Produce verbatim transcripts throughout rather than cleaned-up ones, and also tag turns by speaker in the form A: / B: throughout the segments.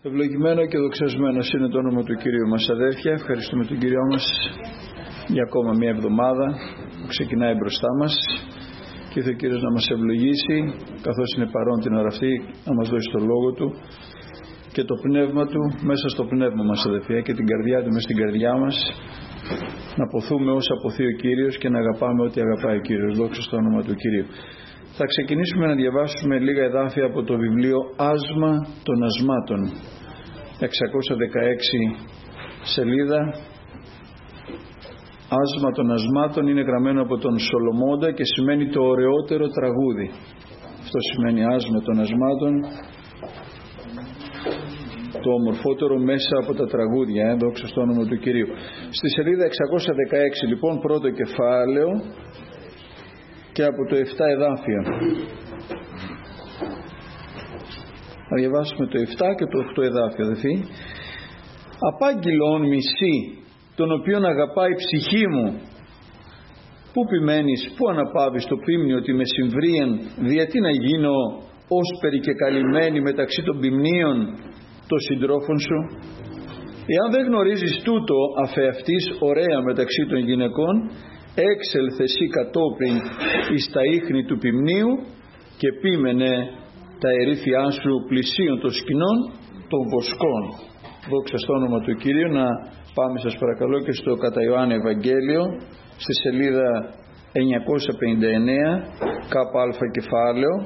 A: Ευλογημένο και δοξασμένο είναι το όνομα του Κυρίου μας, αδέρφια. Ευχαριστούμε τον Κύριο μας για ακόμα μια εβδομάδα που ξεκινάει μπροστά μας και ήθελε ο Κύριος να μας ευλογήσει καθώς είναι παρόν την ώρα αυτή, να μας δώσει το λόγο Του και το πνεύμα Του μέσα στο πνεύμα μας, αδερφιά, και την καρδιά Του μέσα στην καρδιά μας, να ποθούμε όσα αποθεί ο Κύριος και να αγαπάμε ό,τι αγαπάει ο Κύριος. Δόξα στο όνομα του Κυρίου. Θα ξεκινήσουμε να διαβάσουμε λίγα εδάφια από το βιβλίο Άσμα των Ασμάτων, εξακόσια δεκαέξι σελίδα. Άσμα των Ασμάτων είναι γραμμένο από τον Σολομώντα και σημαίνει το ωραιότερο τραγούδι. Αυτό σημαίνει άσμα των ασμάτων, το ομορφότερο μέσα από τα τραγούδια, ε, δόξα στο όνομα του Κυρίου. Στη σελίδα εξακόσια δεκαέξι λοιπόν, πρώτο κεφάλαιο και από το επτά εδάφια. Θα διαβάσουμε το επτά και το οκτώ εδάφια, αδελφοί. Απάγγειλον μισή, τον οποίον αγαπάει η ψυχή μου. Πού ποιμένεις, πού αναπάβεις το πίμνιο ότι με συμβρίεν, διατί να γίνω ως περικεκαλυμμένη μεταξύ των πιμνίων των συντρόφων σου. Εάν δεν γνωρίζεις τούτο αφεαυτής ωραία μεταξύ των γυναικών, έξελθε εσύ κατόπιν εις τα ίχνη του πιμνίου και πίμενε τα ερήφια σου πλησίων των σκηνών των βοσκών. Δόξα στο όνομα του Κυρίου. Να πάμε σας παρακαλώ και στο κατά Ιωάννη Ευαγγέλιο, στη σελίδα εννιακόσια πενήντα εννέα, κάπα αλφα κεφάλαιο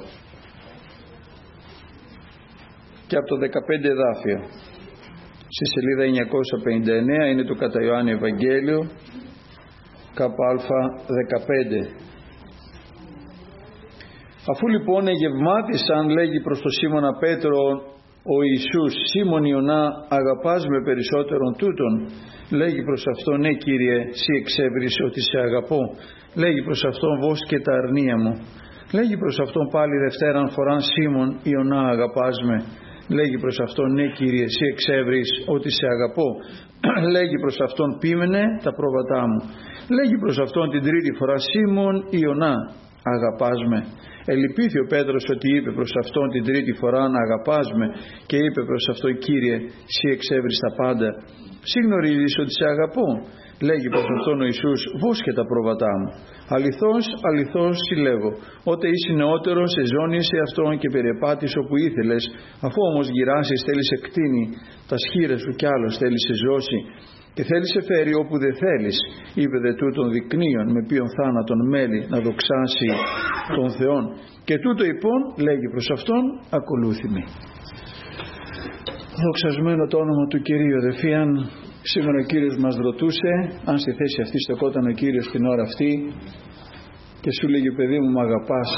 A: και από το δεκαπέντε εδάφια. Στη σελίδα εννιακόσια πενήντα εννέα είναι το κατά Ιωάννη Ευαγγέλιο, κάπα αλφα δεκαπέντε. Αφού λοιπόν εγευμάτισαν, λέγει προς το Σίμωνα Πέτρο ο Ιησούς, Σίμων Ιωνά, αγαπάς με περισσότερον τούτον? Λέγει προς αυτόν, ναι Κύριε, σύ εξέβρεις ότι σε αγαπώ. Λέγει προς αυτόν, βόσκε τα αρνία μου. Λέγει προς αυτόν πάλι δευτέραν φοράν, Σίμων Ιωνά, αγαπάς με? Λέγει προς αυτόν, ναι Κύριε, σύ εξέβρεις ότι σε αγαπώ. Λέγει προς αυτόν, πίμενε τα πρόβατά μου. Λέγει προς αυτόν την τρίτη φορά, Σίμων Ιωνά, αγαπάς με? Ελυπήθη ο Πέτρος ότι είπε προς αυτόν την τρίτη φορά, να αγαπάς με, και είπε προς αυτόν, Κύριε, σύ εξέβρεις τα πάντα, σύ γνωρίζεις ότι σε αγαπώ. Λέγει προς αυτόν ο Ιησούς, βόσκε τα πρόβατά μου. Αληθώς, αληθώς σοι λέγω, ότε είσαι νεότερος εζώνησε αυτόν και περιεπάτης όπου ήθελες, αφού όμως γυράσεις θέλεις εκτείνει τα σχήρα σου κι άλλος θέλεις ζώσει και θέλεις σε φέρει όπου δεν θέλεις. Είπε δε τούτον δεικνύων με ποιον θάνατον μέλη να δοξάσει τον Θεόν. Και τούτο λοιπόν λέγει προς αυτόν, ακολούθημη. Δοξασμένο το όνομα του Κυρίου, αδελφοί. Αν σήμερα ο Κύριος μας ρωτούσε, αν στη θέση αυτή στεκόταν ο Κύριος την ώρα αυτή και σου λέγει, παιδί μου, μ' αγαπάς?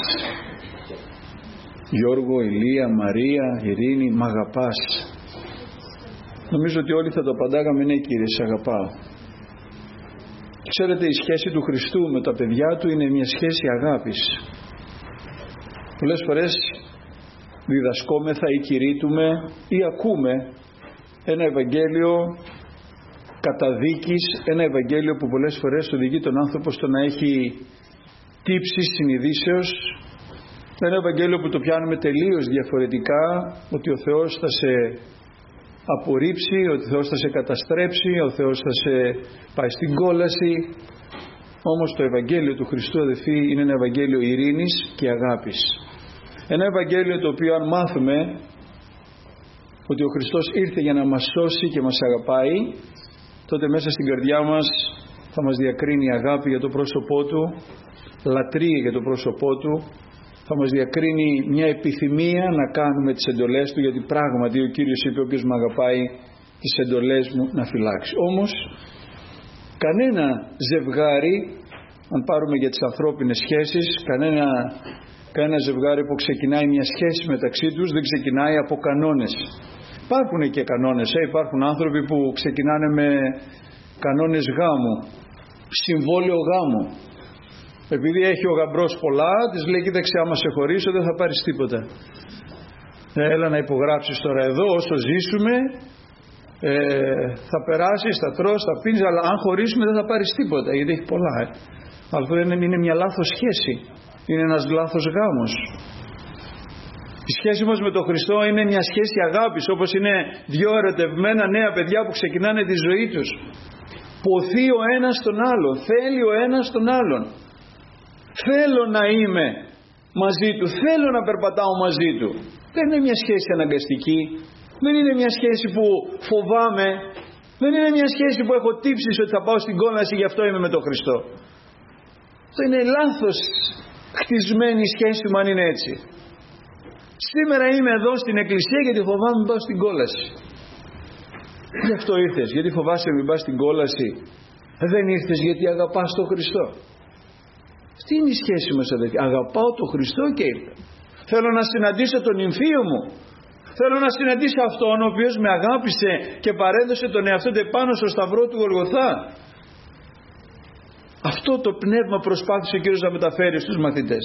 A: Γιώργο, Ηλία, Μαρία, Ειρήνη, μ' αγαπάς? Νομίζω ότι όλοι θα το απαντάγαμε, ναι Κύριε, σε αγαπάω. Ξέρετε, η σχέση του Χριστού με τα παιδιά του είναι μια σχέση αγάπης. Πολλές φορές διδασκόμεθα ή κηρύττουμε ή ακούμε ένα Ευαγγέλιο καταδίκης, ένα Ευαγγέλιο που πολλές φορές οδηγεί τον άνθρωπο στο να έχει τύψεις συνειδήσεως, ένα Ευαγγέλιο που το πιάνουμε τελείως διαφορετικά, ότι ο Θεός θα σε απορρίψει, ότι ο Θεός θα σε καταστρέψει, ο Θεός θα σε πάει στην κόλαση. Όμως το Ευαγγέλιο του Χριστού, αδελφοί, είναι ένα Ευαγγέλιο ειρήνης και αγάπης. Ένα Ευαγγέλιο το οποίο, αν μάθουμε ότι ο Χριστός ήρθε για να μας σώσει και μας αγαπάει, τότε μέσα στην καρδιά μας θα μας διακρίνει αγάπη για το πρόσωπό Του, λατρεία για το πρόσωπό Του, θα μας διακρίνει μια επιθυμία να κάνουμε τις εντολές Του, γιατί πράγματι ο Κύριος είπε, όποιος με αγαπάει τις εντολές μου να φυλάξει. Όμως κανένα ζευγάρι, αν πάρουμε για τις ανθρώπινες σχέσεις, κανένα, κανένα ζευγάρι που ξεκινάει μια σχέση μεταξύ τους δεν ξεκινάει από κανόνες. Υπάρχουν και κανόνες, ε, υπάρχουν άνθρωποι που ξεκινάνε με κανόνες γάμου, συμβόλαιο γάμου. Επειδή έχει ο γαμπρός πολλά, της λέει, κοίταξε, άμα σε χωρίσω δεν θα πάρεις τίποτα. Έλα να υπογράψεις τώρα εδώ, όσο ζήσουμε, ε, θα περάσεις, θα τρως, θα πίνεις, αλλά αν χωρίσουμε δεν θα πάρεις τίποτα, γιατί έχει πολλά. Ε. Αυτό είναι, είναι μια λάθος σχέση, είναι ένας λάθος γάμος. Η σχέση μας με τον Χριστό είναι μια σχέση αγάπης, όπως είναι δύο ερωτευμένα νέα παιδιά που ξεκινάνε τη ζωή τους. Ποθεί ο ένας τον άλλον, θέλει ο ένας τον άλλον. Θέλω να είμαι μαζί του, θέλω να περπατάω μαζί του. Δεν είναι μια σχέση αναγκαστική, δεν είναι μια σχέση που φοβάμαι, δεν είναι μια σχέση που έχω τύψεις ότι θα πάω στην κόλαση γι' αυτό είμαι με τον Χριστό. Αυτό είναι λάθος χτισμένη η σχέση μου αν είναι έτσι. Σήμερα είμαι εδώ στην εκκλησία γιατί φοβάμαι μην πάω στην κόλαση. Γι' αυτό ήρθες, γιατί φοβάσαι μην πας στην κόλαση? Δεν ήρθες γιατί αγαπάς τον Χριστό. Τι είναι η σχέση μας αδελφοί? Αγαπάω τον Χριστό και ήρθα. Θέλω να συναντήσω τον νυμφίο μου. Θέλω να συναντήσω αυτόν ο οποίος με αγάπησε και παρέδωσε τον εαυτό του επάνω στο σταυρό του Γολγοθά. Αυτό το πνεύμα προσπάθησε ο Κύριος να μεταφέρει στους μαθητές.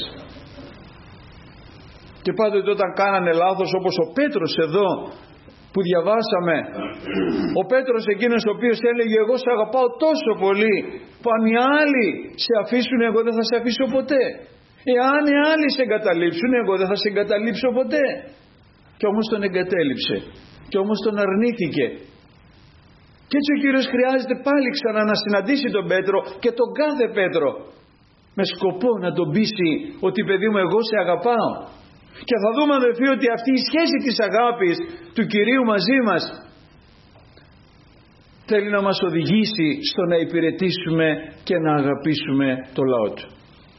A: Και πάντοτε όταν κάνανε λάθος, όπως ο Πέτρος εδώ που διαβάσαμε, ο Πέτρος εκείνος ο οποίος έλεγε εγώ σε αγαπάω τόσο πολύ που αν οι άλλοι σε αφήσουν εγώ δεν θα σε αφήσω ποτέ, εάν οι άλλοι σε εγκαταλείψουν εγώ δεν θα σε εγκαταλείψω ποτέ. Και όμως τον εγκατέλειψε και όμως τον αρνήθηκε. Και έτσι ο Κύριος χρειάζεται πάλι ξανά να συναντήσει τον Πέτρο και τον κάθε Πέτρο με σκοπό να τον πείσει ότι παιδί μου εγώ σε αγαπάω. Και θα δούμε αδελφοί ότι αυτή η σχέση της αγάπης του Κυρίου μαζί μας θέλει να μας οδηγήσει στο να υπηρετήσουμε και να αγαπήσουμε το λαό του.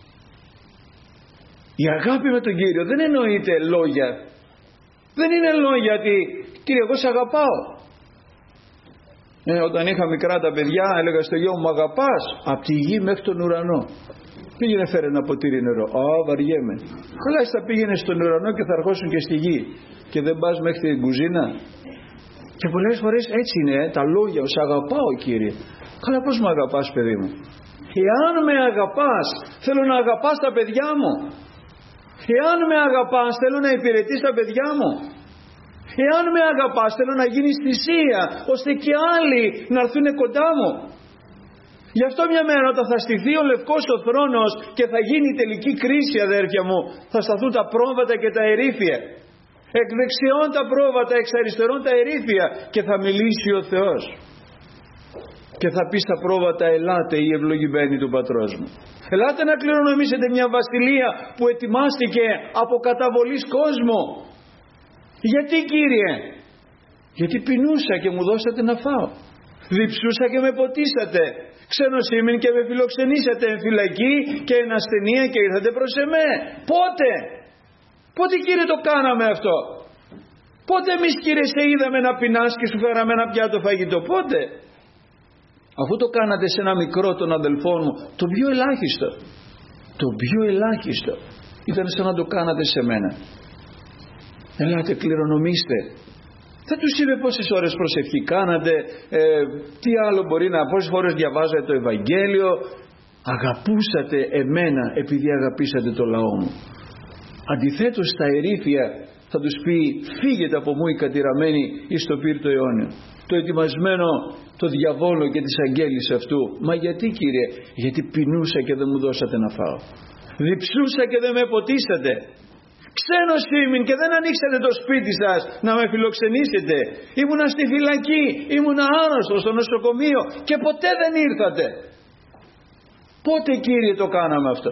A: Η αγάπη με τον Κύριο δεν εννοείται λόγια. Δεν είναι λόγια ότι Κύριε εγώ σε αγαπάω. Ε, όταν είχα μικρά τα παιδιά έλεγα στο γιο μου αγαπάς? Από τη γη μέχρι τον ουρανό. Πήγαινε φέρε ένα ποτήρι νερό. Α, βαριέμαι. Καλά, θα πήγαινε στον ουρανό και θα αρχώσουν και στη γη. Και δεν πας μέχρι την κουζίνα. Και πολλές φορές έτσι είναι ε, τα λόγια. Σε αγαπάω Κύριε. Καλά, πώς με αγαπάς παιδί μου? Εάν με αγαπάς θέλω να αγαπάς τα παιδιά μου. Εάν με αγαπάς θέλω να υπηρετείς τα παιδιά μου. Εάν με αγαπάς θέλω να γίνεις θυσία ώστε και άλλοι να έρθουν κοντά μου. Γι' αυτό μια μέρα όταν θα στηθεί ο λευκός ο θρόνος και θα γίνει η τελική κρίση αδέρφια μου, θα σταθούν τα πρόβατα και τα ερήφια. Εκ δεξιών τα πρόβατα, εξ αριστερών τα ερήφια, και θα μιλήσει ο Θεός. Και θα πει στα πρόβατα ελάτε οι ευλογημένοι του Πατρός μου. Ελάτε να κληρονομήσετε μια βασιλεία που ετοιμάστηκε από καταβολής κόσμο. Γιατί Κύριε? Γιατί πεινούσα και μου δώσατε να φάω. Διψούσα και με ποτίσατε. Ξένος ήμουν και με φιλοξενήσατε. Εν φυλακή και εν ασθενεία και ήρθατε προς εμέ. Πότε? Πότε Κύριε το κάναμε αυτό? Πότε εμείς Κύριε σε είδαμε να πεινάς και σου φέραμε ένα πιάτο φαγητό? Πότε? Αφού το κάνατε σε ένα μικρό των αδελφών μου, το πιο ελάχιστο, το πιο ελάχιστο ήταν σαν να το κάνατε σε μένα. Ελάτε κληρονομήστε. Δεν τους είπε πόσες ώρες προσευχή κάνατε, ε, τι άλλο μπορεί να, πόσες φορές διαβάζατε το Ευαγγέλιο. Αγαπούσατε εμένα επειδή αγαπήσατε το λαό μου. Αντιθέτως στα ερήφια θα τους πει φύγετε από μου οι κατηραμένοι εις το πύρτο αιώνιο, το ετοιμασμένο το διαβόλο και της αγγέλης αυτού. Μα γιατί Κύριε? Γιατί πεινούσα και δεν μου δώσατε να φάω. Διψούσα και δεν με ποτίσατε. Ξένος ήμουν και δεν ανοίξατε το σπίτι σας να με φιλοξενήσετε. Ήμουνα στη φυλακή, ήμουνα άρρωστος στο νοσοκομείο και ποτέ δεν ήρθατε. Πότε Κύριε το κάναμε αυτό?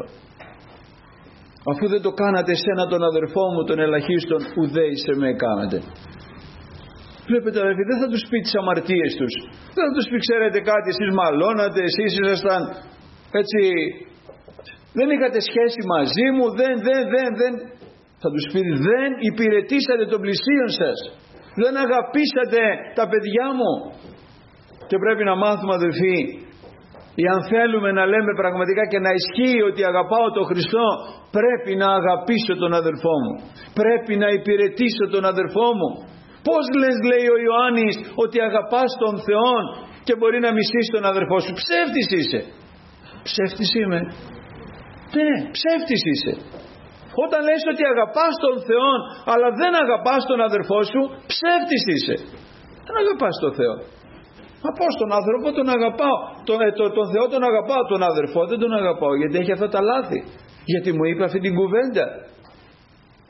A: Αφού δεν το κάνατε σε ένα τον αδερφό μου τον ελαχίστον, ουδέοι σε με κάνατε. Βλέπετε αδερφοί, δεν θα τους πει τις αμαρτίες τους. Δεν θα τους πει ξέρετε κάτι, εσείς μαλώνατε, εσείς ήσασταν έτσι, δεν είχατε σχέση μαζί μου, δεν, δεν, δεν, δεν. Θα τους πει δεν υπηρετήσατε τον πλησίον σας, δεν αγαπήσατε τα παιδιά μου. Και πρέπει να μάθουμε αδελφοί, εάν θέλουμε να λέμε πραγματικά και να ισχύει ότι αγαπάω τον Χριστό, πρέπει να αγαπήσω τον αδελφό μου, πρέπει να υπηρετήσω τον αδελφό μου. Πώς λες, λέει ο Ιωάννης, ότι αγαπάς τον Θεό και μπορεί να μισείς τον αδερφό σου? Ψεύτης είσαι. Ψεύτης είμαι? Ναι, ψεύτης είσαι. Όταν λες ότι αγαπάς τον Θεό αλλά δεν αγαπάς τον αδερφό σου, ψεύτης είσαι. Δεν αγαπάς τον Θεό. Μα πώς τον άνθρωπο τον αγαπάω, τον, ε, τον, τον Θεό τον αγαπάω, τον αδερφό δεν τον αγαπάω γιατί έχει αυτά τα λάθη, γιατί μου είπε αυτή την κουβέντα.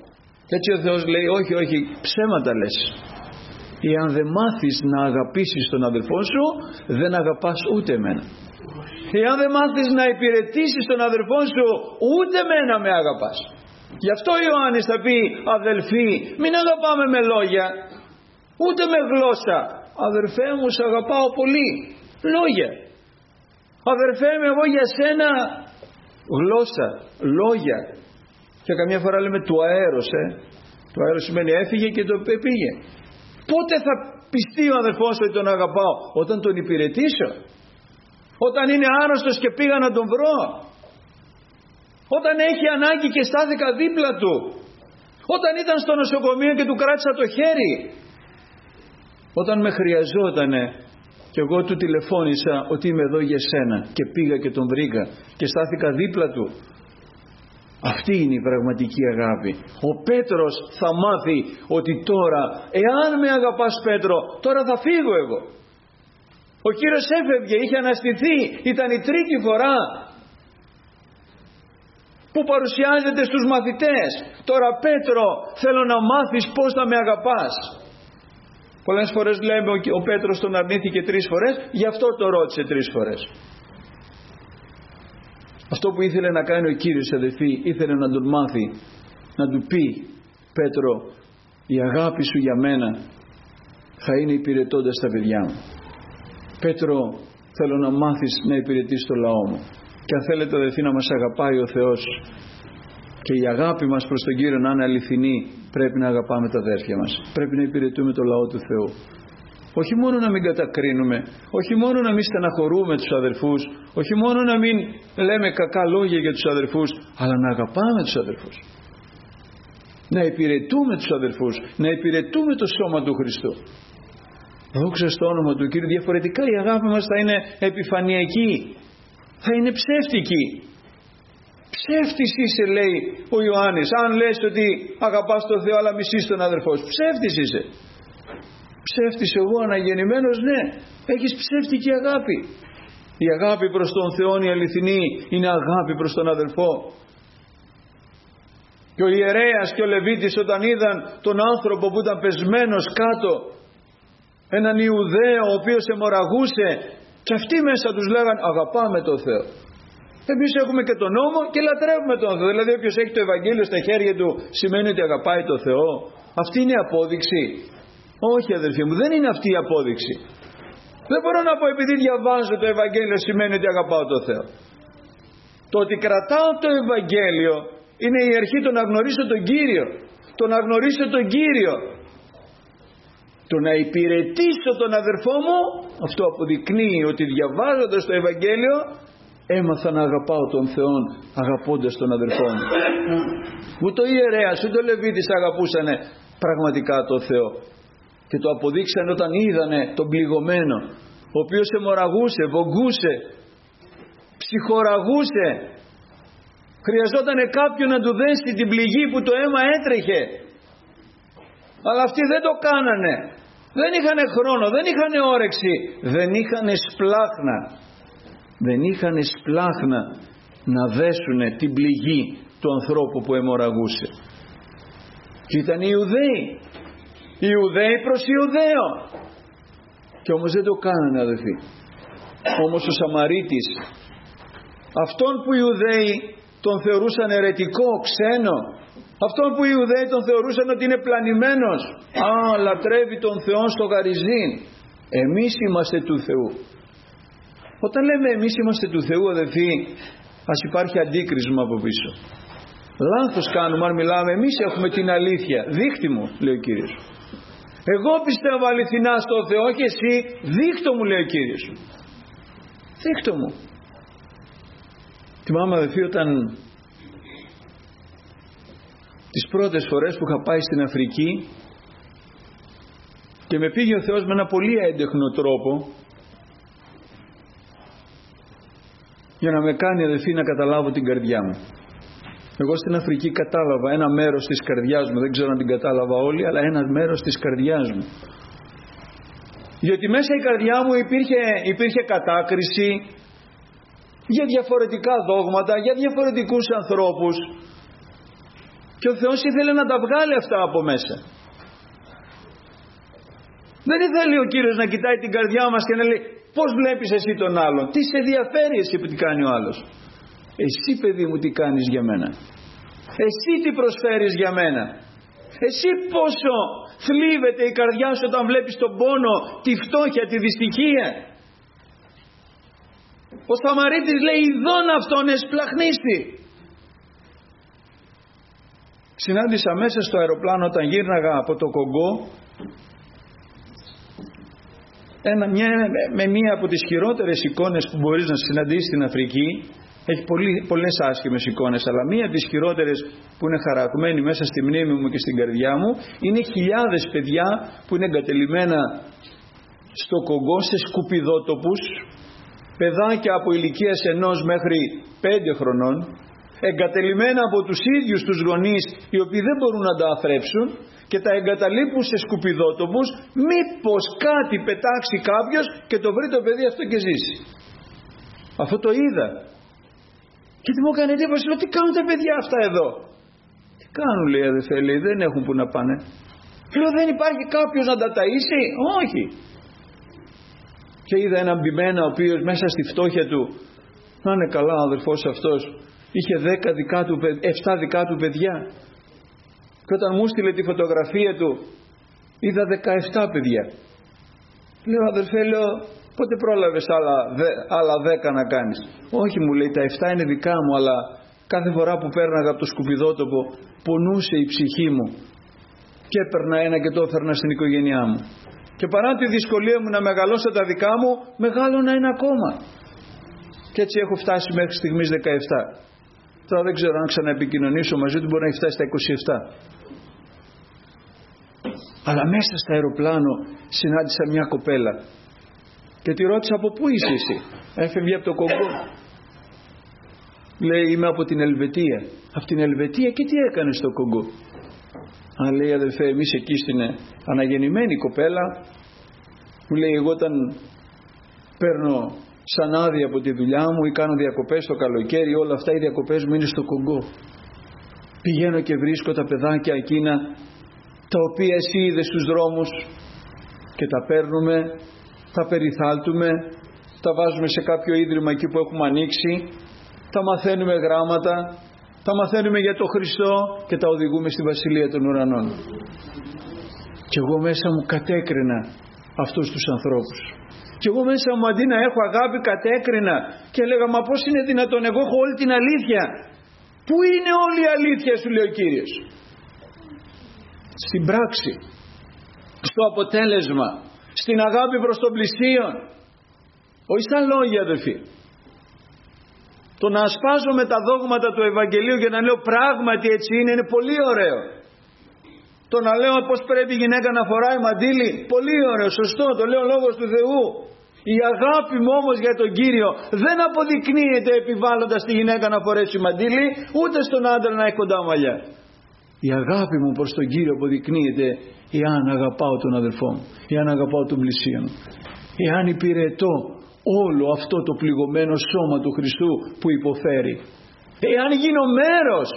A: Και έτσι ο Θεός λέει όχι, όχι, ψέματα λες. Εάν δεν μάθεις να αγαπήσεις τον αδελφό σου, δεν αγαπάς ούτε εμένα. Εάν δεν μάθεις να υπηρετήσεις τον αδελφό σου, ούτε εμένα με αγαπάς. Γι' αυτό ο Ιωάννης θα πει, αδελφοί, μην αγαπάμε με λόγια, ούτε με γλώσσα. Αδερφέ μου, σ' αγαπάω πολύ. Λόγια. Αδερφέ μου, εγώ για σένα, γλώσσα, λόγια. Και καμιά φορά λέμε του αέρος, ε. Το αέρος σημαίνει έφυγε και το πήγε. Πότε θα πιστεί ο αδερφός ότι τον αγαπάω? Όταν τον υπηρετήσω. Όταν είναι άρρωστος και πήγα να τον βρω. Όταν έχει ανάγκη και στάθηκα δίπλα του. Όταν ήταν στο νοσοκομείο και του κράτησα το χέρι. Όταν με χρειαζότανε και εγώ του τηλεφώνησα ότι είμαι εδώ για σένα και πήγα και τον βρήκα και στάθηκα δίπλα του. Αυτή είναι η πραγματική αγάπη. Ο Πέτρος θα μάθει ότι τώρα, εάν με αγαπάς Πέτρο, τώρα θα φύγω εγώ. Ο Κύριος έφευγε, είχε αναστηθεί, ήταν η τρίτη φορά που παρουσιάζεται στους μαθητές. Τώρα Πέτρο, θέλω να μάθεις πώς θα με αγαπάς. Πολλές φορές λέμε ο Πέτρος τον αρνήθηκε τρεις φορές, γι' αυτό το ρώτησε τρεις φορές. Αυτό που ήθελε να κάνει ο Κύριος, αδελφοί, ήθελε να τον μάθει, να του πει, Πέτρο, η αγάπη σου για μένα θα είναι υπηρετώντας τα παιδιά μου. Πέτρο, θέλω να μάθεις να υπηρετείς το λαό μου. Και αν θέλετε, αδελφοί, να μας αγαπάει ο Θεός και η αγάπη μας προς τον Κύριο να είναι αληθινή, πρέπει να αγαπάμε τα αδέρφια μας. Πρέπει να υπηρετούμε το λαό του Θεού. Όχι μόνο να μην κατακρίνουμε, όχι μόνο να μην στεναχωρούμε τους αδερφούς, όχι μόνο να μην λέμε κακά λόγια για τους αδερφούς, αλλά να αγαπάμε τους αδερφούς. Να υπηρετούμε τους αδερφούς, να υπηρετούμε το σώμα του Χριστού. Δόξα στο όνομα του Κύριου. Διαφορετικά η αγάπη μας θα είναι επιφανειακή, θα είναι ψεύτικη. Ψεύτης είσαι, λέει ο Ιωάννης, αν λες ότι αγαπάς τον Θεό αλλά μισείς τον αδερφό σου. Ψεύτης είσαι. Ψεύτης εγώ αναγεννημένος, ναι, έχεις ψεύτικη αγάπη. Η αγάπη προς τον Θεό, η αληθινή, είναι αγάπη προς τον αδελφό. Και ο ιερέας και ο Λεβίτης, όταν είδαν τον άνθρωπο που ήταν πεσμένος κάτω, έναν Ιουδαίο ο οποίος αιμορραγούσε, και αυτοί μέσα τους λέγαν αγαπάμε τον Θεό. Εμείς έχουμε και τον νόμο και λατρεύουμε τον Θεό. Δηλαδή όποιος έχει το Ευαγγέλιο στα χέρια του σημαίνει ότι αγαπάει τον Θεό. Αυτή είναι η απόδειξη? Όχι, αδελφοί μου, δεν είναι αυτή η απόδειξη. Δεν μπορώ να πω επειδή διαβάζω το Ευαγγέλιο σημαίνει ότι αγαπάω τον Θεό. Το ότι κρατάω το Ευαγγέλιο είναι η αρχή το να γνωρίσω τον Κύριο. Το να γνωρίσω τον Κύριο. Το να υπηρετήσω τον αδερφό μου, αυτό αποδεικνύει ότι διαβάζοντας το Ευαγγέλιο έμαθα να αγαπάω τον Θεό αγαπώντας τον αδερφό μου. Ούτε ο ιερέας ούτε ο Λεβίτης αγαπούσανε πραγματικά τον Θεό. Και το αποδείξαν όταν είδανε τον πληγωμένο, ο οποίος αιμορραγούσε, βογκούσε, ψυχοραγούσε. Χρειαζόταν κάποιον να του δέσει την πληγή που το αίμα έτρεχε. Αλλά αυτοί δεν το κάνανε. Δεν είχαν χρόνο, δεν είχαν όρεξη, δεν είχαν σπλάχνα. Δεν είχαν σπλάχνα να δέσουν την πληγή του ανθρώπου που αιμορραγούσε. Και ήταν οι Ιουδαίοι. Οι Ιουδαίοι προς Ιουδαίο. Και όμως δεν το κάνανε, αδελφοί. Όμως ο Σαμαρίτης, αυτόν που οι Ιουδαίοι τον θεωρούσαν αιρετικό, ξένο, αυτόν που οι Ιουδαίοι τον θεωρούσαν ότι είναι πλανημένος, α, λατρεύει τον Θεό στο γαριζίν. Εμείς είμαστε του Θεού. Όταν λέμε εμείς είμαστε του Θεού, αδελφοί, ας υπάρχει αντίκρισμα από πίσω. Λάθος κάνουμε αν μιλάμε εμείς έχουμε την αλήθεια. Δείχτη μου, λέει ο Κύριος. Εγώ πιστεύω αληθινά στο Θεό και εσύ δείχτω μου, λέει ο Κύριος. Δείχτω μου. Θυμάμαι, αδελφοί, όταν τις πρώτες φορές που είχα πάει στην Αφρική και με πήγε ο Θεός με ένα πολύ έντεχνο τρόπο για να με κάνει, αδελφοί, να καταλάβω την καρδιά μου. Εγώ στην Αφρική κατάλαβα ένα μέρος της καρδιάς μου, δεν ξέρω αν την κατάλαβα όλη, αλλά ένα μέρος της καρδιάς μου. Διότι μέσα η καρδιά μου υπήρχε, υπήρχε κατάκριση για διαφορετικά δόγματα, για διαφορετικούς ανθρώπους. Και ο Θεός ήθελε να τα βγάλει αυτά από μέσα. Δεν ήθελε ο Κύριος να κοιτάει την καρδιά μας και να λέει πώς βλέπεις εσύ τον άλλον, τι σε ενδιαφέρει εσύ που τι κάνει ο άλλος. Εσύ παιδί μου τι κάνεις για μένα, εσύ τι προσφέρεις για μένα, εσύ πόσο θλίβεται η καρδιά σου όταν βλέπεις τον πόνο, τη φτώχεια, τη δυστυχία. Ο Σαμαρίτης λέει ειδών αυτόν εσπλαχνίστη. Συνάντησα μέσα στο αεροπλάνο όταν γύρναγα από το Κογκό ένα, μια, με μία από τις χειρότερες εικόνες που μπορείς να συναντήσεις στην Αφρική. Έχει πολύ, πολλές άσχημες εικόνες, αλλά μία από τις χειρότερες που είναι χαραγμένη μέσα στη μνήμη μου και στην καρδιά μου είναι χιλιάδες παιδιά που είναι εγκατελειμμένα στο Κογκό σε σκουπιδότοπους, παιδάκια από ηλικίας ενός μέχρι πέντε χρονών, εγκατελειμμένα από τους ίδιους τους γονείς οι οποίοι δεν μπορούν να τα αθρέψουν και τα εγκαταλείπουν σε σκουπιδότοπους, μήπως κάτι πετάξει κάποιος και το βρει το παιδί αυτό και ζήσει. Αυτό το είδα και τι μου έκανε εντύπωση, λέω τι κάνουν τα παιδιά αυτά εδώ. Τι κάνουν, λέει, αδερφέ, λέει, δεν έχουν που να πάνε. Λέω δεν υπάρχει κάποιος να τα ταΐσει, όχι. Και είδα έναν μπημένα ο οποίος μέσα στη φτώχεια του, να είναι καλά ο αδερφός αυτός, είχε δέκα δικά του, εφτά δικά του παιδιά. Και όταν μου στείλε τη φωτογραφία του είδα δεκαεπτά παιδιά. Λέω αδερφέ, λέω, πότε πρόλαβες άλλα, δε, άλλα δέκα να κάνεις? Όχι, μου λέει, τα εφτά είναι δικά μου, αλλά κάθε φορά που πέρναγα από το σκουπιδότοπο πονούσε η ψυχή μου και έπαιρνα ένα και το έφερνα στην οικογένειά μου. Και παρά τη δυσκολία μου να μεγαλώσω τα δικά μου, μεγάλωνα ένα ακόμα. Και έτσι έχω φτάσει μέχρι στιγμής δεκαεπτά. Τώρα δεν ξέρω αν ξαναεπικοινωνήσω μαζί του, μπορεί να έχει φτάσει στα είκοσι επτά. Αλλά μέσα στο αεροπλάνο συνάντησα μια κοπέλα και τη ρώτησα από πού είσαι εσύ? Έφευγε από το Κογκό. Λέει είμαι από την Ελβετία. Από την Ελβετία και τι έκανες στο Κογκό? Αν λέει αδελφέ, εμείς εκεί στην αναγεννημένη κοπέλα, μου λέει εγώ όταν παίρνω σαν άδεια από τη δουλειά μου ή κάνω διακοπές το καλοκαίρι, όλα αυτά οι διακοπές μου είναι στο Κογκό. Πηγαίνω και βρίσκω τα παιδάκια εκείνα τα οποία εσύ είδες στους δρόμους και τα παίρνουμε, τα περιθάλτουμε, τα βάζουμε σε κάποιο ίδρυμα εκεί που έχουμε ανοίξει, τα μαθαίνουμε γράμματα, τα μαθαίνουμε για το Χριστό και τα οδηγούμε στη Βασιλεία των Ουρανών. Και εγώ μέσα μου κατέκρινα αυτούς τους ανθρώπους. Και εγώ μέσα μου αντί να έχω αγάπη κατέκρινα και έλεγα μα πώς είναι δυνατόν, εγώ έχω όλη την αλήθεια. Πού είναι όλη η αλήθεια, σου λέει ο Κύριος? Στην πράξη, στο αποτέλεσμα, στην αγάπη προς τον πλησίον. Όχι στα λόγια αδελφοί. Το να ασπάζω με τα δόγματα του Ευαγγελίου και να λέω πράγματι έτσι είναι, είναι πολύ ωραίο. Το να λέω πως πρέπει η γυναίκα να φοράει μαντίλι, πολύ ωραίο, σωστό, το λέω λόγος του Θεού. Η αγάπη μου όμως για τον Κύριο δεν αποδεικνύεται επιβάλλοντας τη γυναίκα να φορέσει μαντίλι, ούτε στον άντρα να έχει κοντά μαλλιά. Η αγάπη μου προς τον Κύριο αποδεικνύεται εάν αγαπάω τον αδελφό μου, εάν αγαπάω τον πλησίον μου, εάν υπηρετώ όλο αυτό το πληγωμένο σώμα του Χριστού που υποφέρει, εάν γίνω μέρος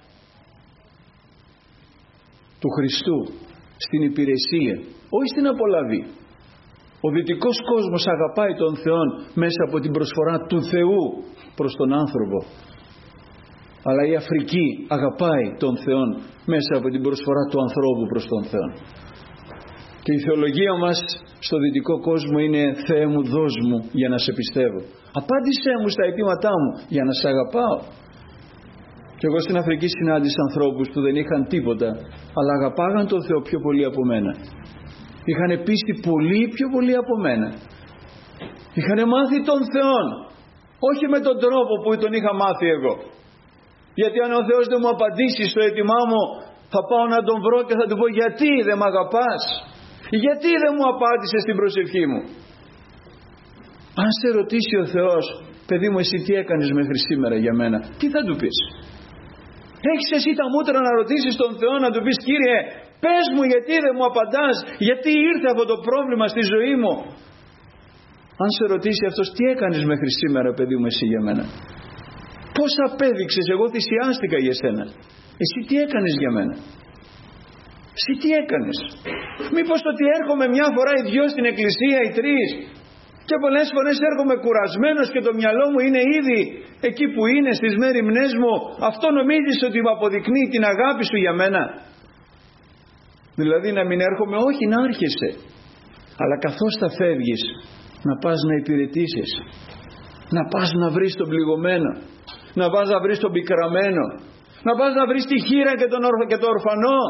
A: του Χριστού στην υπηρεσία, όχι στην απολαβή. Ο δυτικός κόσμος αγαπάει τον Θεό μέσα από την προσφορά του Θεού προς τον άνθρωπο, αλλά η Αφρική αγαπάει τον Θεό μέσα από την προσφορά του ανθρώπου προς τον Θεό. Και η θεολογία μας στο δυτικό κόσμο είναι Θεέ μου δώσ' μου για να σε πιστεύω, απάντησέ μου στα αιτήματά μου για να σε αγαπάω. Και εγώ στην Αφρική συνάντησα ανθρώπους που δεν είχαν τίποτα, αλλά αγαπάγαν τον Θεό πιο πολύ από μένα. Είχαν πίστη πολύ πιο πολύ από μένα. Είχαν μάθει τον Θεό, όχι με τον τρόπο που τον είχα μάθει εγώ. Γιατί αν ο Θεός δεν μου απαντήσει στο αίτημά μου, θα πάω να τον βρω και θα του πω γιατί δεν μ' αγαπάς, γιατί δεν μου απάντησες στην προσευχή μου. Αν σε ρωτήσει ο Θεός, παιδί μου εσύ τι έκανες μέχρι σήμερα για μένα, τι θα του πεις? Έχεις εσύ τα μούτρα να ρωτήσεις τον Θεό, να του πεις Κύριε πες μου γιατί δεν μου απαντάς, γιατί ήρθε αυτό το πρόβλημα στη ζωή μου? Αν σε ρωτήσει αυτός τι έκανες μέχρι σήμερα παιδί μου εσύ για μένα, πώς απέδειξες? Εγώ θυσιάστηκα για σένα, Εσύ τι έκανες για μένα? Εσύ τι έκανες? Μήπως το ότι έρχομαι μια φορά οι δυο στην εκκλησία, οι τρεις, και πολλές φορές έρχομαι κουρασμένος και το μυαλό μου είναι ήδη εκεί που είναι στις μέριμνές μου, αυτό νομίζεις ότι μου αποδεικνύει την αγάπη σου για μένα? Δηλαδή να μην έρχομαι? Όχι, να άρχεσαι, αλλά καθώς θα φεύγεις να πας να υπηρετήσεις, να πας να βρεις τον πληγωμένο, να πας να βρεις τον πικραμένο, να πας να βρεις τη χήρα και τον, ορφ, και τον ορφανό,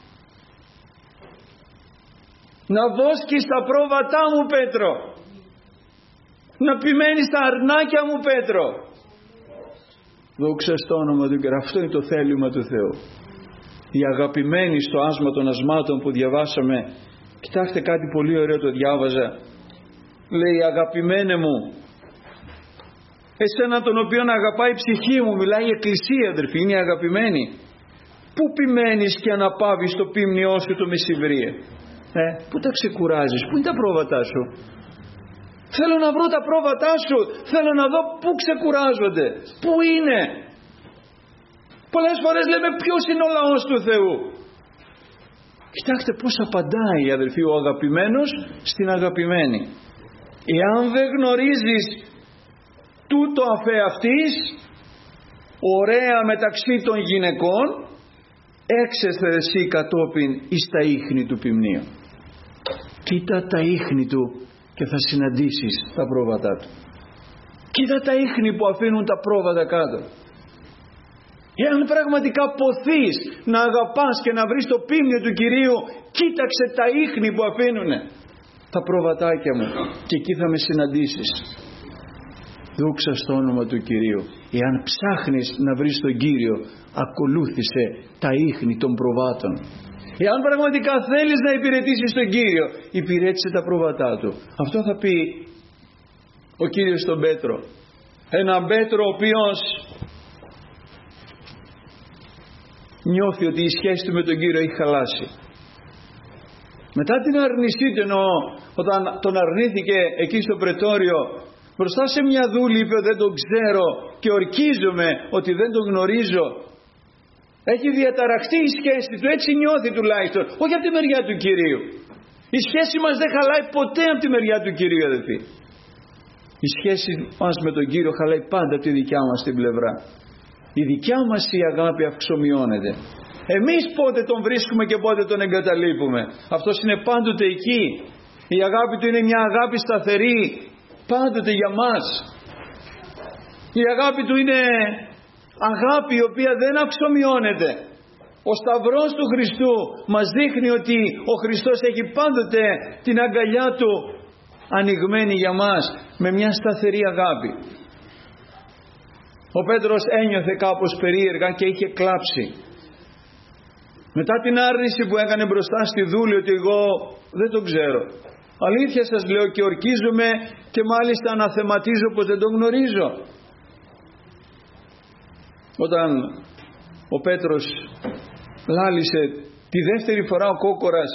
A: να βόσκεις τα πρόβατά μου, Πέτρο, να ποιμένεις τα αρνάκια μου, Πέτρο. Δόξα στο όνομα του Κύριου. Αυτό είναι το θέλημα του Θεού. Οι αγαπημένοι στο άσμα των ασμάτων που διαβάσαμε, κοιτάξτε κάτι πολύ ωραίο, το διάβαζα. Λέει, αγαπημένε μου, εσένα τον οποίον αγαπάει η ψυχή μου, μιλάει η Εκκλησία, αδερφοί, είναι αγαπημένη. Πού ποιμένεις και αναπαύεις το πίμνιό σου το μεσημβρίε? Ε, πού τα ξεκουράζεις? Πού είναι τα πρόβατά σου? Θέλω να βρω τα πρόβατά σου, θέλω να δω πού ξεκουράζονται, πού είναι. Πολλές φορές λέμε, ποιος είναι ο λαός του Θεού? Κοιτάξτε πως απαντάει, αδελφοί, ο αγαπημένος στην αγαπημένη. Εάν δεν γνωρίζεις τούτο αφ' αυτής, ωραία μεταξύ των γυναικών, έξεστε εσύ κατόπιν εις τα ίχνη του ποιμνίου. Κοίτα τα ίχνη του και θα συναντήσεις τα πρόβατά του. Κοίτα τα ίχνη που αφήνουν τα πρόβατα κάτω. Εάν πραγματικά ποθείς να αγαπάς και να βρεις το ποίμνιο του Κυρίου, κοίταξε τα ίχνη που αφήνουνε τα πρόβατάκια μου και εκεί θα με συναντήσεις. Δόξα στο όνομα του Κυρίου. Εάν ψάχνεις να βρεις τον Κύριο, ακολούθησε τα ίχνη των προβάτων. Εάν πραγματικά θέλεις να υπηρετήσεις τον Κύριο, υπηρέτησε τα πρόβατά του. Αυτό θα πει ο Κύριος στον Πέτρο. Έναν Πέτρο ο οποίος νιώθει ότι η σχέση του με τον Κύριο έχει χαλάσει. Μετά την αρνησή του, εννοώ, όταν τον αρνήθηκε εκεί στο πρετόριο, μπροστά σε μια δούλη είπε, δεν τον ξέρω και ορκίζομαι ότι δεν τον γνωρίζω. Έχει διαταραχτεί η σχέση του, έτσι νιώθει τουλάχιστον, όχι από τη μεριά του Κυρίου. Η σχέση μας δεν χαλάει ποτέ από τη μεριά του Κυρίου, αδελφοί. Η σχέση μας με τον Κύριο χαλάει πάντα από τη δικιά μας την πλευρά. Η δικιά μας η αγάπη αυξομειώνεται. Εμείς πότε τον βρίσκουμε και πότε τον εγκαταλείπουμε. Αυτός είναι πάντοτε εκεί. Η αγάπη του είναι μια αγάπη σταθερή, πάντοτε για μας. Η αγάπη του είναι αγάπη η οποία δεν αυξομειώνεται. Ο σταυρός του Χριστού μας δείχνει ότι ο Χριστός έχει πάντοτε την αγκαλιά του ανοιγμένη για μας με μια σταθερή αγάπη. Ο Πέτρος ένιωθε κάπως περίεργα και είχε κλάψει. Μετά την άρνηση που έκανε μπροστά στη δούλη ότι εγώ δεν τον ξέρω. Αλήθεια σας λέω και ορκίζομαι και μάλιστα αναθεματίζω πως δεν τον γνωρίζω. Όταν ο Πέτρος λάλησε τη δεύτερη φορά, ο κόκορας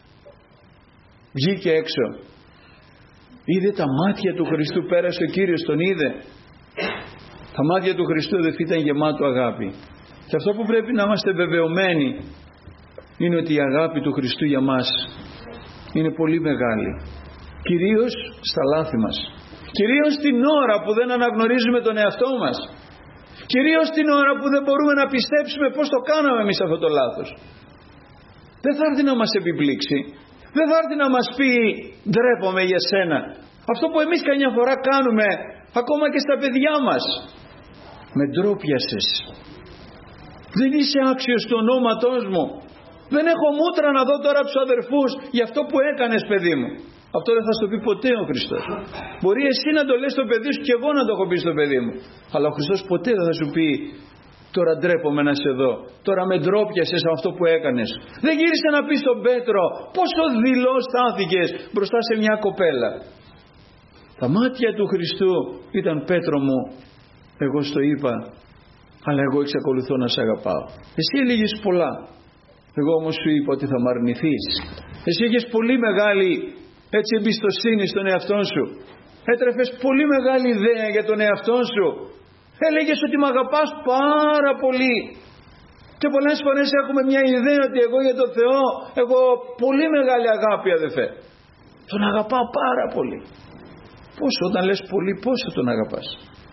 A: βγήκε έξω. Είδε τα μάτια του Χριστού, πέρασε ο Κύριος, τον είδε. Τα μάτια του Χριστού δεν ήταν γεμάτο αγάπη. Και αυτό που πρέπει να είμαστε βεβαιωμένοι είναι ότι η αγάπη του Χριστού για μας είναι πολύ μεγάλη. Κυρίως στα λάθη μας. Κυρίως την ώρα που δεν αναγνωρίζουμε τον εαυτό μας. Κυρίως την ώρα που δεν μπορούμε να πιστέψουμε πώς το κάναμε εμείς αυτό το λάθος. Δεν θα έρθει να μας επιπλήξει. Δεν θα έρθει να μας πει ντρέπομαι για σένα. Αυτό που εμείς καμιά φορά κάνουμε ακόμα και στα παιδιά μας. Με ντρόπιασες. Δεν είσαι άξιος του ονόματός μου. Δεν έχω μούτρα να δω τώρα τους αδερφούς για αυτό που έκανες, παιδί μου. Αυτό δεν θα στο πει ποτέ ο Χριστός. Μπορεί εσύ να το λες στο παιδί σου και εγώ να το έχω πει στο παιδί μου. Αλλά ο Χριστός ποτέ δεν θα σου πει τώρα ντρέπομαι να σε δω. Τώρα με ντρόπιασες αυτό που έκανες. Δεν γύρισε να πει στον Πέτρο πόσο δειλός στάθηκες μπροστά σε μια κοπέλα. Τα μάτια του Χριστού ήταν Πέτρο μου, εγώ στο είπα, αλλά εγώ εξακολουθώ να σε αγαπάω. Εσύ έλεγες πολλά. Εγώ όμως σου είπα ότι θα μ' αρνηθείς. Εσύ είχες πολύ μεγάλη έτσι εμπιστοσύνη στον εαυτό σου. Έτρεφες πολύ μεγάλη ιδέα για τον εαυτό σου. Έλεγες ότι μ' αγαπάς πάρα πολύ. Και πολλές φορές έχουμε μια ιδέα ότι εγώ για τον Θεό έχω πολύ μεγάλη αγάπη, αδελφέ. Τον αγαπάω πάρα πολύ. Πόσο, όταν λες πολύ, πόσο τον αγαπάς?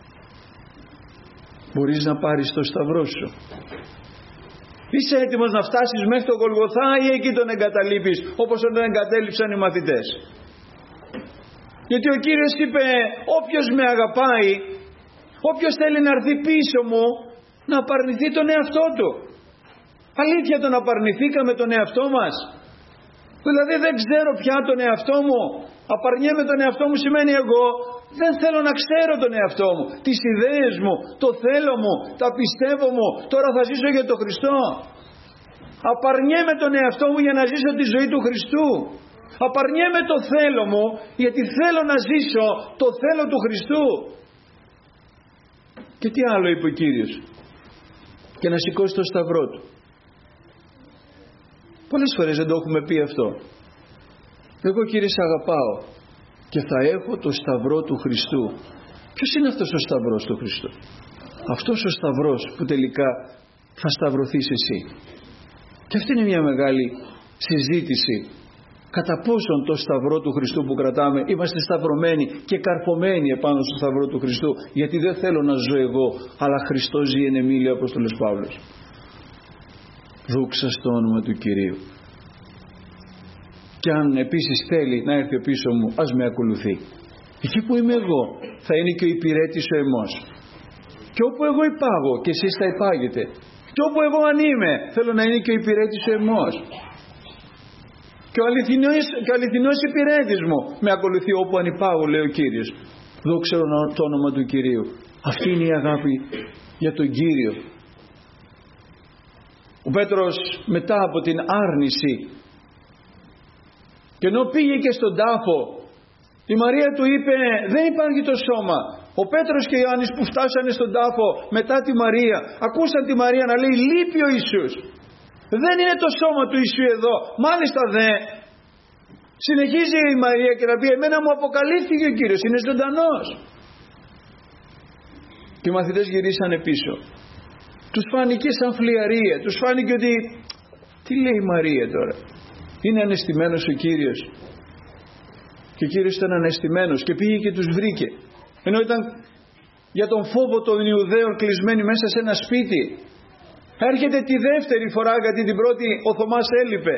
A: Μπορείς να πάρεις το σταυρό σου? Είσαι έτοιμος να φτάσεις μέχρι το Γολγοθά ή εκεί τον εγκαταλείπεις όπως τον εγκατέλειψαν οι μαθητές? Γιατί ο Κύριος είπε, όποιος με αγαπάει, όποιος θέλει να έρθει πίσω μου, να απαρνηθεί τον εαυτό του. Αλήθεια, τον απαρνηθήκαμε τον εαυτό μας? Δηλαδή δεν ξέρω πια τον εαυτό μου. Απαρνιέμαι τον εαυτό μου σημαίνει εγώ δεν θέλω να ξέρω τον εαυτό μου, τις ιδέες μου, το θέλω μου, τα πιστεύω μου. Τώρα θα ζήσω για τον Χριστό. Απαρνιέμαι τον εαυτό μου για να ζήσω τη ζωή του Χριστού. Απαρνιέμαι το θέλω μου γιατί θέλω να ζήσω το θέλω του Χριστού. Και τι άλλο είπε ο Κύριος? Και να σηκώσει το σταυρό του. Πολλές φορές δεν το έχουμε πει αυτό. Εγώ, Κύριε, σε αγαπάω και θα έχω το σταυρό του Χριστού. Ποιος είναι αυτός ο σταυρός του Χριστού? Αυτός ο σταυρός που τελικά θα σταυρωθείς εσύ. Και αυτή είναι μια μεγάλη συζήτηση. Κατά πόσον το σταυρό του Χριστού που κρατάμε είμαστε σταυρωμένοι και καρφωμένοι επάνω στο σταυρό του Χριστού? Γιατί δεν θέλω να ζω εγώ, αλλά Χριστός ζει εν εμεί, λέει ο Απόστολος Παύλος. Δόξα στο όνομα του Κυρίου. Και αν επίσης θέλει να έρθει πίσω μου, ας με ακολουθεί. Εκεί που είμαι εγώ θα είναι και ο υπηρέτης ο εμός. Και όπου εγώ υπάγω και εσείς θα υπάγετε. Και όπου εγώ αν είμαι, θέλω να είναι και ο υπηρέτης ο εμός. Και ο αληθινός, και ο αληθινός υπηρέτης μου με ακολουθεί όπου αν υπάγω, λέει ο Κύριος. Δόξα το όνομα του Κυρίου. Αυτή είναι η αγάπη για τον Κύριο. Ο Πέτρος μετά από την άρνηση, και ενώ πήγε και στον τάφο, η Μαρία του είπε δεν υπάρχει το σώμα. Ο Πέτρος και ο Ιωάννης που φτάσανε στον τάφο μετά τη Μαρία, ακούσαν τη Μαρία να λέει λείπει ο Ιησούς. Δεν είναι το σώμα του Ιησού εδώ. Μάλιστα δε. Συνεχίζει η Μαρία και να πει εμένα μου αποκαλύφθηκε ο Κύριος, είναι ζωντανός. Και οι μαθητές γυρίσανε πίσω. Τους φάνηκε σαν φλιαρία. Τους φάνηκε ότι τι λέει η Μαρία τώρα? Είναι αναισθημένος ο Κύριος? Και ο Κύριος ήταν αναισθημένος και πήγε και τους βρήκε. Ενώ ήταν για τον φόβο των Ιουδαίων κλεισμένοι μέσα σε ένα σπίτι. Έρχεται τη δεύτερη φορά, γιατί την πρώτη ο Θωμάς έλειπε.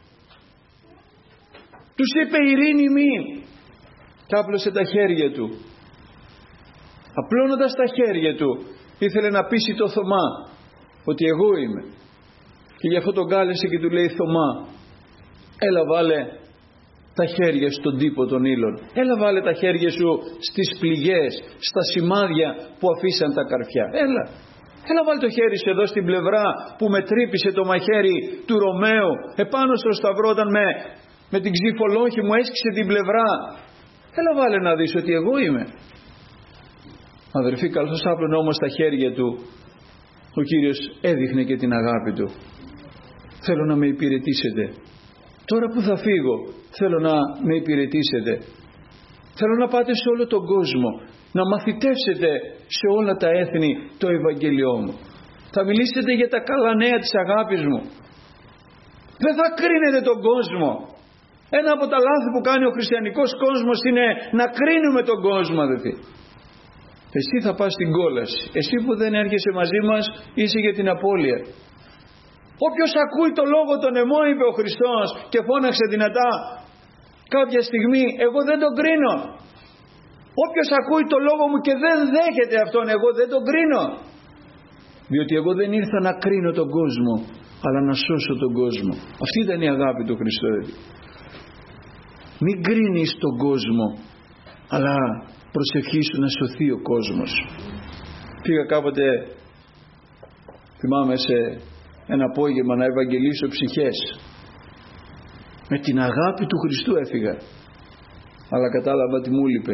A: Τους είπε ειρήνη μη. Και άπλωσε τα χέρια του. Απλώνοντας τα χέρια του ήθελε να πείσει το Θωμά ότι εγώ είμαι. Και γι' αυτό τον κάλεσε και του λέει Θωμά, έλα βάλε τα χέρια στον τύπο των ύλων. Έλα βάλε τα χέρια σου στις πληγές, στα σημάδια που αφήσαν τα καρφιά. Έλα. Έλα βάλε το χέρι σου εδώ στην πλευρά που με τρύπησε το μαχαίρι του Ρωμαίου επάνω στο σταυρό όταν με, με την ξυφολόγχη μου έσκησε την πλευρά. Έλα βάλε να δεις ότι εγώ είμαι. Αδερφοί, καλώς άπλωνε όμως τα χέρια του, ο Κύριος έδειχνε και την αγάπη του. Θέλω να με υπηρετήσετε. Τώρα που θα φύγω θέλω να με υπηρετήσετε. Θέλω να πάτε σε όλο τον κόσμο, να μαθητεύσετε σε όλα τα έθνη το Ευαγγέλιό μου. Θα μιλήσετε για τα καλά νέα της αγάπης μου. Δεν θα κρίνετε τον κόσμο. Ένα από τα λάθη που κάνει ο χριστιανικός κόσμος είναι να κρίνουμε τον κόσμο, αδελφοί. Εσύ θα πας στην κόλαση. Εσύ που δεν έρχεσαι μαζί μας είσαι για την απώλεια. Όποιος ακούει το λόγο τον εμώ, είπε ο Χριστός και φώναξε δυνατά κάποια στιγμή, εγώ δεν τον κρίνω. Όποιος ακούει το λόγο μου και δεν δέχεται αυτόν, εγώ δεν τον κρίνω. Διότι εγώ δεν ήρθα να κρίνω τον κόσμο, αλλά να σώσω τον κόσμο. Αυτή ήταν η αγάπη του Χριστού. Μην κρίνεις τον κόσμο, αλλά προσευχήσου να σωθεί ο κόσμος. Πήγα κάποτε, θυμάμαι, σε ένα απόγευμα να ευαγγελίσω ψυχές. Με την αγάπη του Χριστού έφυγα, αλλά κατάλαβα τι μου λείπε.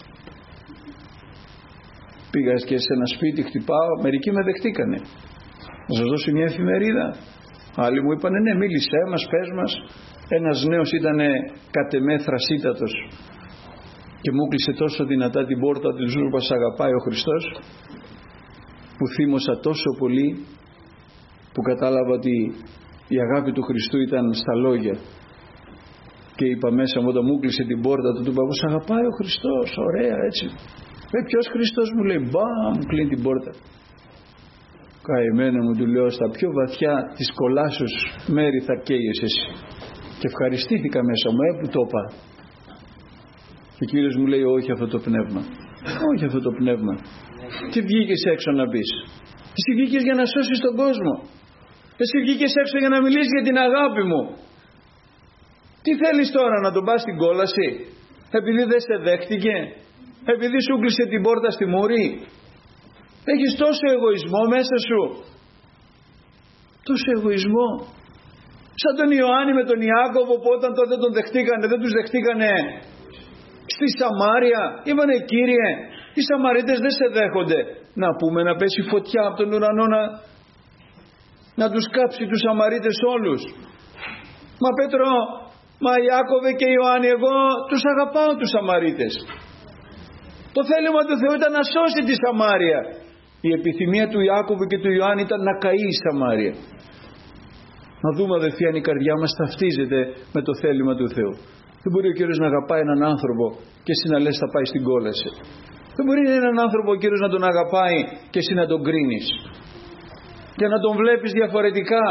A: Πήγα και σε ένα σπίτι, χτυπάω, μερικοί με δεχτήκανε. Να σας δώσω μια εφημερίδα. Άλλοι μου είπανε ναι, μίλησέ μας, πες μας. Ένας νέος ήταν κατ' εμέ θρασίτατος και μου κλείσε τόσο δυνατά την πόρτα του ζου που σ' αγαπάει ο Χριστός, που θύμωσα τόσο πολύ που κατάλαβα ότι η αγάπη του Χριστού ήταν στα λόγια. Και είπα μέσα μου, όταν μου κλείσε την πόρτα του, του είπα, «Σ' αγαπάει ο Χριστός, ωραία έτσι». «Ε, ποιος Χριστός?» μου λέει, «Μπαμ», μου κλείνει την πόρτα. Καημένα μου, του λέω, «Στα πιο βαθιά της κολάσεως μέρη θα καίγεσαι εσύ». Και ευχαριστήθηκα μέσα μου, ε, που το είπα. Και ο Κύριος μου λέει, «Όχι αυτό το πνεύμα, όχι αυτό το πνεύμα». Τι βγήκες έξω να πεις? Εσύ βγήκες για να σώσεις τον κόσμο. Εσύ βγήκες έξω για να μιλήσεις για την αγάπη μου. Τι θέλεις τώρα, να τον πας στην κόλαση? Επειδή δεν σε δέχτηκε? Επειδή σου κλείσε την πόρτα στη μούρη? Έχεις τόσο εγωισμό μέσα σου. Τόσο εγωισμό. Σαν τον Ιωάννη με τον Ιάκωβο, που όταν τότε τον δεχτήκανε, δεν τους δεχτήκανε στη Σαμάρια. Είπανε, «Κύριε, οι Σαμαρίτες δεν σε δέχονται». Να πούμε να πέσει φωτιά από τον ουρανό να, να τους κάψει τους Σαμαρίτες όλους. Μα Πέτρο, μα Ιάκωβε και Ιωάννη, εγώ τους αγαπάω τους Σαμαρίτες. Το θέλημα του Θεού ήταν να σώσει τη Σαμάρια. Η επιθυμία του Ιάκωβου και του Ιωάννη ήταν να καεί η Σαμάρια. Να δούμε, αδελφοί, αν η καρδιά μας ταυτίζεται με το θέλημα του Θεού. Δεν μπορεί ο Κύριος να αγαπάει έναν άνθρωπο και εσύ να λες θα πάει στην κόλαση. Δεν μπορεί έναν άνθρωπο ο Κύριος να τον αγαπάει και εσύ να τον κρίνεις και να τον βλέπεις διαφορετικά.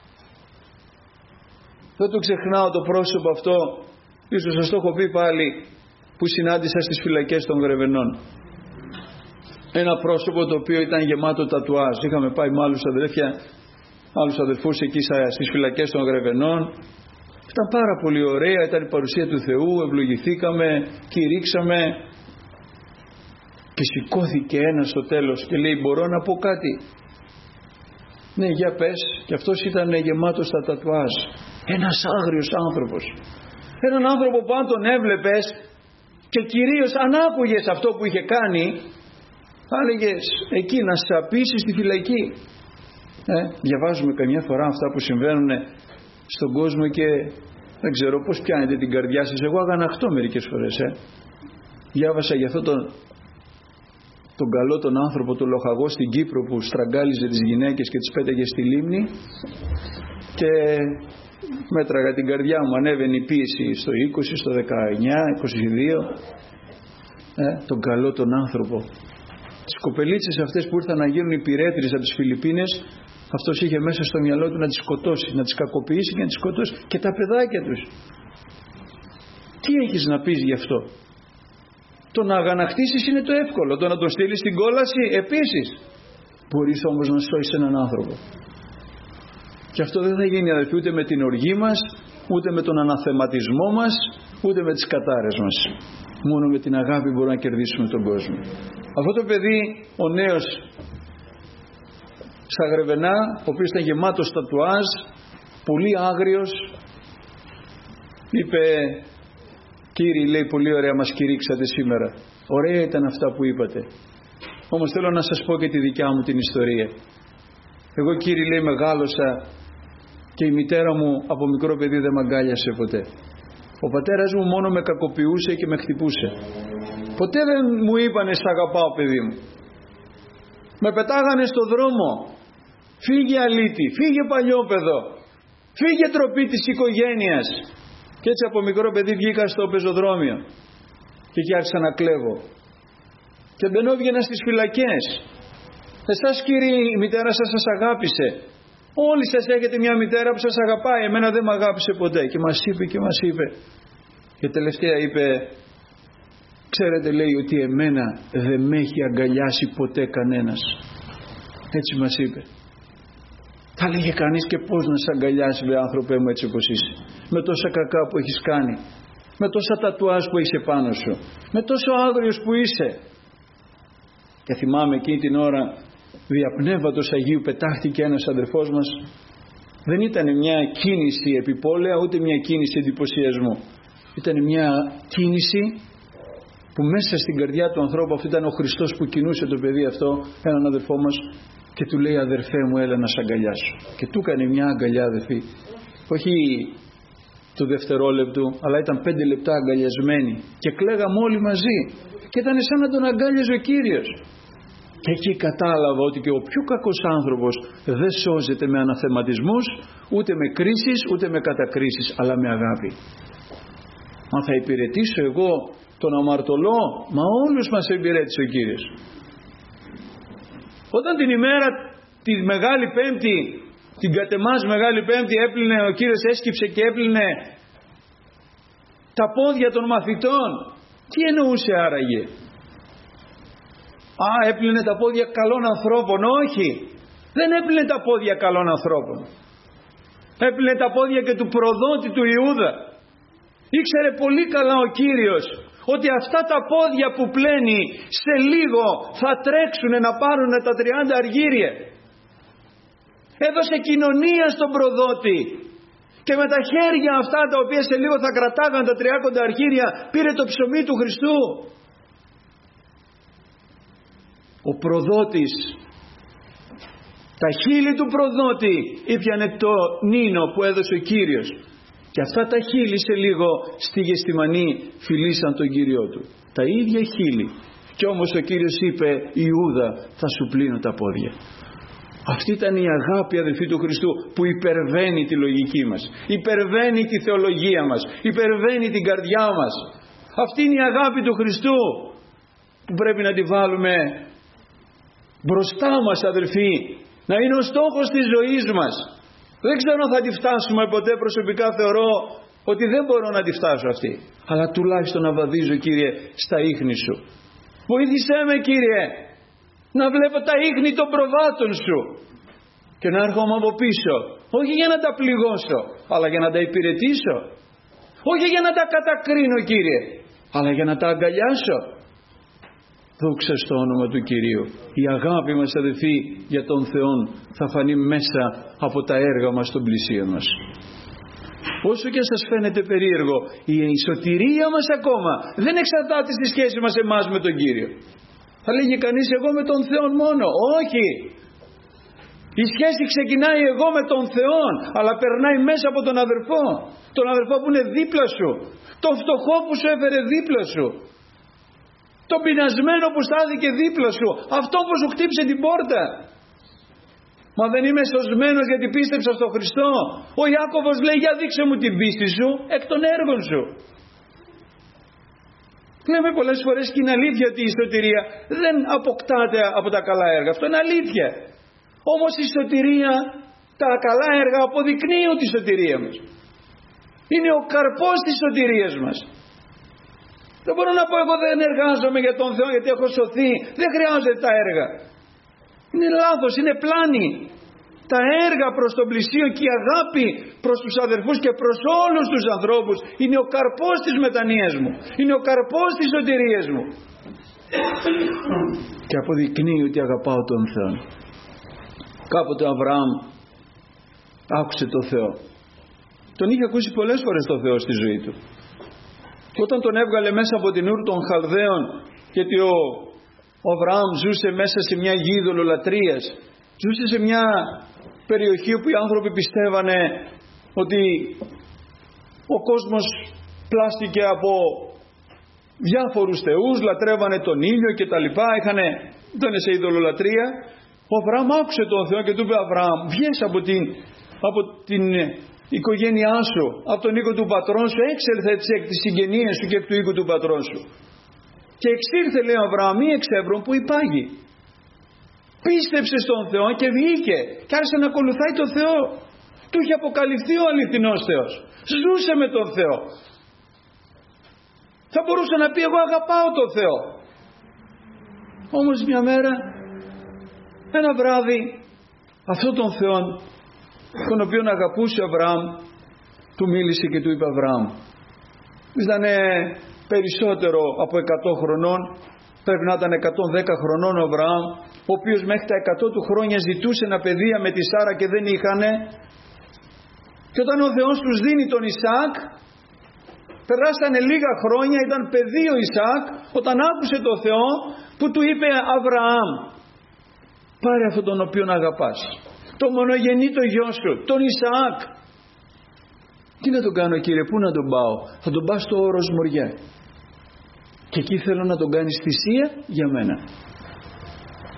A: Δεν το ξεχνάω το πρόσωπο αυτό, ίσως σας το έχω πει πάλι, που συνάντησα στις φυλακές των Γρεβενών. Ένα πρόσωπο το οποίο ήταν γεμάτο τατουάζ. Είχαμε πάει με άλλους αδελφιά, άλλους αδελφούς εκεί στις φυλακές των Γρεβενών. Ήταν πάρα πολύ ωραία, ήταν η παρουσία του Θεού, ευλογηθήκαμε, κηρύξαμε. Και σηκώθηκε ένας στο τέλος και λέει, «Μπορώ να πω κάτι?» «Ναι, για πες». Και αυτός ήταν γεμάτος στα τατουάζ. Ένας άγριος άνθρωπος. Έναν άνθρωπο που αν τον έβλεπες και κυρίως αν άκουγες αυτό που είχε κάνει, θα έλεγες εκεί να σαπίσεις στη φυλακή. Ε, διαβάζουμε καμιά φορά αυτά που συμβαίνουν στον κόσμο και δεν ξέρω πώς πιάνετε την καρδιά σας. Εγώ αγαναχτώ μερικές φορές. Ε. Διάβασα για αυτό τον, τον καλό τον άνθρωπο, τον λοχαγό στην Κύπρο, που στραγγάλιζε τις γυναίκες και τις πέταγε στη λίμνη, και μέτραγα την καρδιά μου, ανέβαινε η πίεση στο είκοσι, στο δεκαεννιά, είκοσι δύο. Ε, τον καλό τον άνθρωπο. Τις κοπελίτσες αυτές που ήρθαν να γίνουν υπηρέτριες από τις Φιλιππίνες, αυτός είχε μέσα στο μυαλό του να τις σκοτώσει, να τις κακοποιήσει και να τις σκοτώσει, και τα παιδάκια τους. Τι έχεις να πεις γι' αυτό? Το να αγαναχτήσεις είναι το εύκολο, το να τον στείλεις στην κόλαση επίσης. Μπορείς όμως να σώσεις έναν άνθρωπο. Και αυτό δεν θα γίνει, αδελφοί, ούτε με την οργή μας, ούτε με τον αναθεματισμό μας, ούτε με τις κατάρες μας. Μόνο με την αγάπη μπορούμε να κερδίσουμε τον κόσμο. Αυτό το παιδί, ο νέος στα Γρεβενά, ο οποίος ήταν γεμάτος τατουάζ, πολύ άγριος, είπε, «Κύριοι», λέει, «πολύ ωραία μας κηρύξατε σήμερα. Ωραία ήταν αυτά που είπατε. Όμως θέλω να σας πω και τη δικιά μου την ιστορία. Εγώ, κύριοι, λέει, μεγάλωσα και η μητέρα μου από μικρό παιδί δεν μ' αγκάλιασε ποτέ. Ο πατέρας μου μόνο με κακοποιούσε και με χτυπούσε. Ποτέ δεν μου είπανε «Σ' αγαπάω, παιδί μου». Με πετάγανε στο δρόμο. «Φύγε αλήτη, φύγε παλιόπαιδο, φύγε τροπή της οικογένειας». Και έτσι από μικρό παιδί βγήκα στο πεζοδρόμιο και εκεί άρχισα να κλέβω και μπαινόβγαινα στις φυλακές. Εσάς, κύριοι, η μητέρα σας σας αγάπησε. Όλοι σας έχετε μια μητέρα που σας αγαπάει. Εμένα δεν με αγάπησε ποτέ. Και μας είπε και μας είπε. Και τελευταία είπε, «Ξέρετε», λέει, «ότι εμένα δεν με έχει αγκαλιάσει ποτέ κανένας». Έτσι μας είπε. Θα λέγε κανείς, και πώς να σε αγκαλιάσει, βρε άνθρωπέ μου, έτσι όπως είσαι, με τόσα κακά που έχεις κάνει, με τόσα τατουάζ που έχεις επάνω σου, με τόσο άγριος που είσαι. Και θυμάμαι εκείνη την ώρα, δια πνεύματος Αγίου πετάχτηκε ένας αδερφός μας. Δεν ήταν μια κίνηση επιπόλαια, ούτε μια κίνηση εντυπωσιασμού. Ήταν μια κίνηση που μέσα στην καρδιά του ανθρώπου αυτού ήταν ο Χριστός που κινούσε το παιδί αυτό, έναν αδερφό μας, και του λέει, «Αδερφέ μου, έλα να σ' αγκαλιάσω». Και του έκανε μια αγκαλιά, αδερφή, όχι του δευτερόλεπτου, αλλά ήταν πέντε λεπτά αγκαλιασμένοι και κλαίγαμε όλοι μαζί και ήταν σαν να τον αγκάλιαζε ο Κύριος. Και εκεί κατάλαβα ότι και ο πιο κακός άνθρωπος δεν σώζεται με αναθεματισμούς, ούτε με κρίσεις, ούτε με κατακρίσεις, αλλά με αγάπη. Μα θα υπηρετήσω εγώ τον αμαρτωλό? Μα όλους μας υπηρέτησε ο Κύριος. Όταν την ημέρα τη Μεγάλη Πέμπτη, την κατεμάς Μεγάλη Πέμπτη, έπλυνε ο Κύριος, έσκυψε και έπλυνε τα πόδια των μαθητών, τι εννοούσε άραγε? Α, έπλυνε τα πόδια καλών ανθρώπων? Όχι, δεν έπλυνε τα πόδια καλών ανθρώπων. Έπλυνε τα πόδια και του προδότη του Ιούδα. Ήξερε πολύ καλά ο Κύριος ότι αυτά τα πόδια που πλένει σε λίγο θα τρέξουν να πάρουν τα τριάντα αργύρια. Έδωσε κοινωνία στον προδότη και με τα χέρια αυτά τα οποία σε λίγο θα κρατάγαν τα τριάντα αργύρια πήρε το ψωμί του Χριστού. Ο προδότης, τα χείλη του προδότη ήπιανε το νίνο που έδωσε ο Κύριος και αυτά τα χείλη σε λίγο στη Γεστημανή φιλήσαν τον Κύριό του. Τα ίδια χείλη. Και όμως ο Κύριος είπε, Ιούδα, θα σου πλύνω τα πόδια. Αυτή ήταν η αγάπη, αδελφοί του Χριστού, που υπερβαίνει τη λογική μας, υπερβαίνει τη θεολογία μας, υπερβαίνει την καρδιά μας. Αυτή είναι η αγάπη του Χριστού που πρέπει να τη βάλουμε μπροστά μας, αδελφοί, να είναι ο στόχος της ζωής μας. Δεν ξέρω αν θα τη φτάσουμε ποτέ, προσωπικά θεωρώ ότι δεν μπορώ να τη φτάσω αυτή, αλλά τουλάχιστον να βαδίζω, Κύριε, στα ίχνη σου. Βοήθησέ με, Κύριε, να βλέπω τα ίχνη των προβάτων σου και να έρχομαι από πίσω, όχι για να τα πληγώσω, αλλά για να τα υπηρετήσω, όχι για να τα κατακρίνω, Κύριε, αλλά για να τα αγκαλιάσω. Δόξα στο όνομα του Κυρίου. Η αγάπη μας, αδελφοί, για τον Θεό θα φανεί μέσα από τα έργα μας στον πλησίο μας. Όσο και σας φαίνεται περίεργο, η σωτηρία μας ακόμα δεν εξαρτάται στη σχέση μας εμάς με τον Κύριο. Θα λέγει κανείς, εγώ με τον Θεό μόνο. Όχι. Η σχέση ξεκινάει εγώ με τον Θεό, αλλά περνάει μέσα από τον αδερφό. Τον αδερφό που είναι δίπλα σου. Τον φτωχό που σου έφερε δίπλα σου. Τον πεινασμένο που στάθηκε δίπλα σου. Αυτό που σου χτύπησε την πόρτα. Μα δεν είμαι σωσμένος γιατί πίστεψα στον Χριστό? Ο Ιάκωβος λέει, για δείξε μου την πίστη σου εκ των έργων σου. Λέμε πολλές φορές και είναι αλήθεια ότι η σωτηρία δεν αποκτάται από τα καλά έργα. Αυτό είναι αλήθεια. Όμως η σωτηρία, τα καλά έργα αποδεικνύουν τη σωτηρία μας. Είναι ο καρπός της σωτηρίας μας. Δεν μπορώ να πω εγώ δεν εργάζομαι για τον Θεό γιατί έχω σωθεί. Δεν χρειάζεται τα έργα. Είναι λάθος, είναι πλάνη. Τα έργα προς τον πλησίο και η αγάπη προς τους αδερφούς και προς όλους τους ανθρώπους είναι ο καρπός της μετανοίας μου. Είναι ο καρπός της σωτηρίας μου. Και αποδεικνύει ότι αγαπάω τον Θεό. Κάποτε ο Αβραάμ άκουσε τον Θεό. Τον είχε ακούσει πολλές φορές τον Θεό στη ζωή του. Και όταν τον έβγαλε μέσα από την Ούρ των Χαλδαίων, γιατί ο, ο Αβραάμ ζούσε μέσα σε μια γη ειδωλολατρίας, ζούσε σε μια περιοχή όπου οι άνθρωποι πιστεύανε ότι ο κόσμος πλάστηκε από διάφορους θεούς, λατρεύανε τον ήλιο και τα λοιπά, είχανε, ήταν σε ειδωλολατρία. Ο Αβραάμ άκουσε τον Θεό και του είπε, Αβραάμ, βγες από την, από την η οικογένειά σου, από τον οίκο του πατρών σου, έξελθε εκ της συγγενείας σου και εκ του οίκου του πατρών σου. Και εξήλθε, λέει ο Αβραάμ, μη εξεύρων που υπάγει. Πίστεψε στον Θεό και βγήκε και άρχισε να ακολουθάει τον Θεό. Του είχε αποκαλυφθεί ο αληθινός Θεός. Ζούσε με τον Θεό. Θα μπορούσε να πει, εγώ αγαπάω τον Θεό. Όμως μια μέρα, ένα βράδυ, αυτόν τον Θεό, τον οποίον αγαπούσε ο Αβραάμ, του μίλησε και του είπε, Αβραάμ, ήταν περισσότερο από εκατό χρονών, πρέπει να ήταν εκατόν δέκα χρονών ο Αβραάμ, ο οποίος μέχρι τα εκατό του χρόνια ζητούσε ένα παιδεία με τη Σάρα και δεν είχανε, και όταν ο Θεός τους δίνει τον Ισαάκ, περάσανε λίγα χρόνια, ήταν παιδί ο Ισαάκ, όταν άκουσε τον Θεό που του είπε, Αβραάμ, πάρε αυτόν τον οποίον αγαπάς, το μονογεννήτο γιο σου, τον Ισαάκ. Τι να τον κάνω, Κύριε, πού να τον πάω? Θα τον πάω στο όρος Μοριά. Και εκεί θέλω να τον κάνεις θυσία για μένα.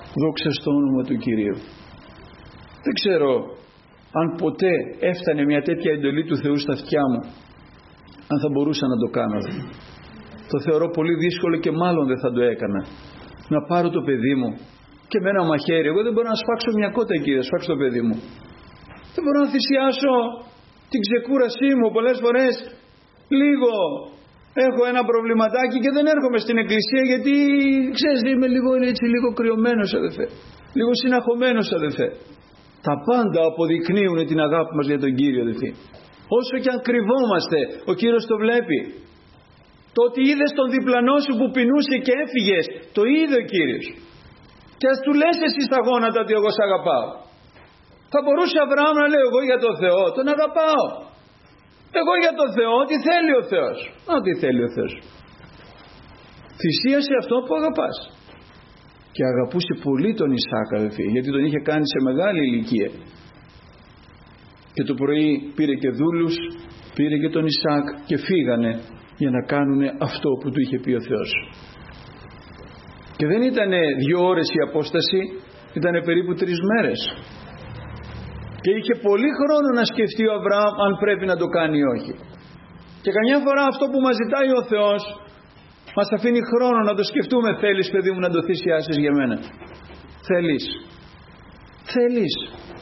A: Δόξα στο όνομα του Κυρίου. Δεν ξέρω αν ποτέ έφτανε μια τέτοια εντολή του Θεού στα αυτιά μου, αν θα μπορούσα να το κάνω. Το θεωρώ πολύ δύσκολο και μάλλον δεν θα το έκανα. Να πάρω το παιδί μου και με ένα μαχαίρι. Εγώ δεν μπορώ να σφάξω μια κότα, Κύριε, σφάξω το παιδί μου. Δεν μπορώ να θυσιάσω την ξεκούρασή μου. Πολλές φορές λίγο έχω ένα προβληματάκι και δεν έρχομαι στην εκκλησία, γιατί ξέρεις, είμαι λίγο, έτσι, λίγο κρυωμένος, αδελφέ, λίγο συναχωμένος, αδελφέ. Τα πάντα αποδεικνύουν την αγάπη μας για τον Κύριο, αδελφέ. Όσο και αν κρυβόμαστε, ο Κύριος το βλέπει. Το ότι είδες τον διπλανό σου που πεινούσε και έφυγες, το είδε ο Κύριος. Και ας του λες εσύ στα γόνατα ότι εγώ σ' αγαπάω. Θα μπορούσε ο Αβραάμ να λέει, εγώ για τον Θεό τον αγαπάω. Εγώ για τον Θεό, τι θέλει ο Θεός. Α, τι θέλει ο Θεός. Θυσίασε αυτό που αγαπάς. Και αγαπούσε πολύ τον Ισάκ, αδελφοί, γιατί τον είχε κάνει σε μεγάλη ηλικία. Και το πρωί πήρε και δούλους, πήρε και τον Ισάκ και φύγανε για να κάνουν αυτό που του είχε πει ο Θεός. Και δεν ήταν δύο ώρες η απόσταση, ήταν περίπου τρεις μέρες. Και είχε πολύ χρόνο να σκεφτεί ο Αβραάμ αν πρέπει να το κάνει ή όχι. Και καμιά φορά αυτό που μας ζητάει ο Θεός μας αφήνει χρόνο να το σκεφτούμε. Θέλεις, παιδί μου, να το θυσιάσεις για μένα? Θέλεις? Θέλεις?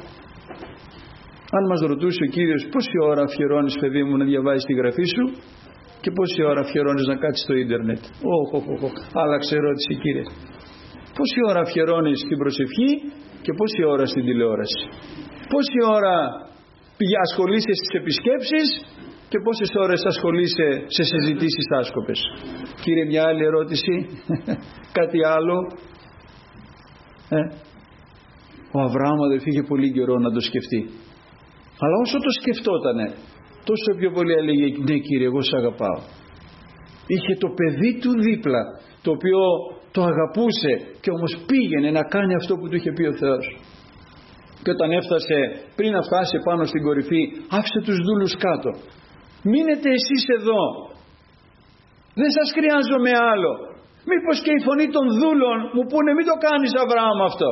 A: Αν μας ρωτούσε ο Κύριος πόση ώρα αφιερώνεις, παιδί μου, να διαβάζεις τη γραφή σου και πόση ώρα αφιερώνεις να κάτσεις στο ίντερνετ? Όχ, όχ, όχ, άλλαξε ερώτηση, Κύριε. Πόση ώρα αφιερώνεις στην προσευχή και πόση ώρα στην τηλεόραση? Πόση ώρα ασχολείσαι στις επισκέψεις και πόσες ώρες ασχολείσαι σε συζητήσεις άσκοπες? Κύριε, μια άλλη ερώτηση. Κάτι άλλο? ε? Ο Αβραάμ, αδελφοί, είχε πολύ καιρό να το σκεφτεί. Αλλά όσο το σκεφτότανε, τόσο πιο πολύ έλεγε, ναι, Κύριε, εγώ σ' αγαπάω. Είχε το παιδί του δίπλα, το οποίο το αγαπούσε και όμως πήγαινε να κάνει αυτό που του είχε πει ο Θεός. Και όταν έφτασε, πριν να φτάσει πάνω στην κορυφή, άφησε τους δούλους κάτω. Μείνετε εσείς εδώ. Δεν σας χρειάζομαι άλλο. Μήπως και η φωνή των δούλων μου πούνε, μην το κάνεις, Αβραάμ, αυτό.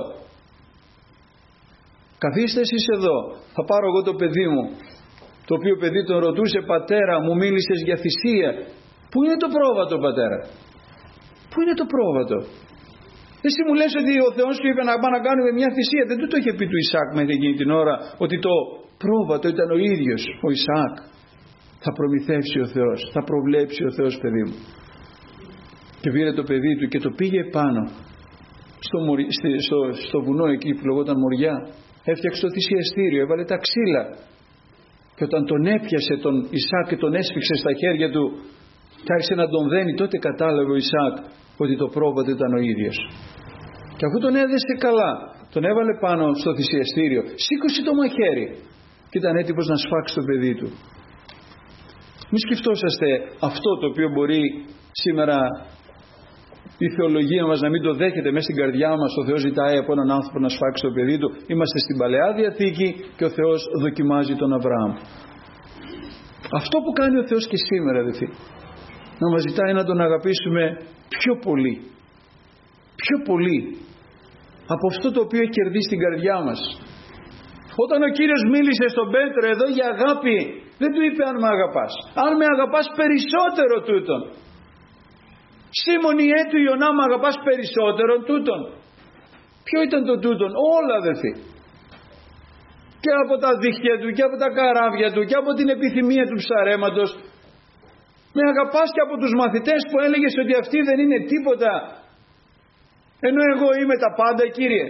A: Καθίστε εσείς εδώ. Θα πάρω εγώ το παιδί μου. Το οποίο παιδί τον ρωτούσε, πατέρα, μου μίλησες για θυσία. Πού είναι το πρόβατο, πατέρα? Πού είναι το πρόβατο? Εσύ μου λες ότι ο Θεός του είπε να πάμε να κάνουμε μια θυσία. Δεν του το είχε πει του Ισάκ μέχρι εκείνη την ώρα ότι το πρόβατο ήταν ο ίδιος ο Ισάκ? Θα προμηθεύσει ο Θεός, θα προβλέψει ο Θεός, παιδί μου. Και πήρε το παιδί του και το πήγε πάνω στο, στο, στο, στο βουνό εκεί που λεγόταν Μοριά. Έφτιαξε το θυσιαστήριο, έβαλε τα ξύλα. Και όταν τον έπιασε τον Ισάκ και τον έσφιξε στα χέρια του και άρχισε να τον δένει, τότε κατάλαβε ο Ισάκ ότι το πρόβατο ήταν ο ίδιος. Και αφού τον έδεσε καλά, τον έβαλε πάνω στο θυσιαστήριο, σήκωσε το μαχαίρι και ήταν έτοιμος να σφάξει το παιδί του. Μη σκεφτόσαστε αυτό το οποίο μπορεί σήμερα η θεολογία μας να μην το δέχεται μέσα στην καρδιά μας. Ο Θεός ζητάει από έναν άνθρωπο να σφάξει το παιδί του. Είμαστε στην Παλαιά Διαθήκη και ο Θεός δοκιμάζει τον Αβραάμ. Αυτό που κάνει ο Θεός και σήμερα, αδελφοί, να μας ζητάει να τον αγαπήσουμε πιο πολύ, πιο πολύ από αυτό το οποίο έχει κερδίσει την καρδιά μας. Όταν ο Κύριος μίλησε στον Πέτρο εδώ για αγάπη, δεν του είπε αν με αγαπάς. Αν με αγαπάς περισσότερο τούτον. Σίμων Ιέτου Ιωνά, με αγαπάς περισσότερο τούτον. Ποιο ήταν το τούτον? Όλα, αδελφοί. Και από τα δίχτυα του και από τα καράβια του και από την επιθυμία του ψαρέματος. Με αγαπάς και από τους μαθητές που έλεγες ότι αυτοί δεν είναι τίποτα, ενώ εγώ είμαι τα πάντα, Κύριε.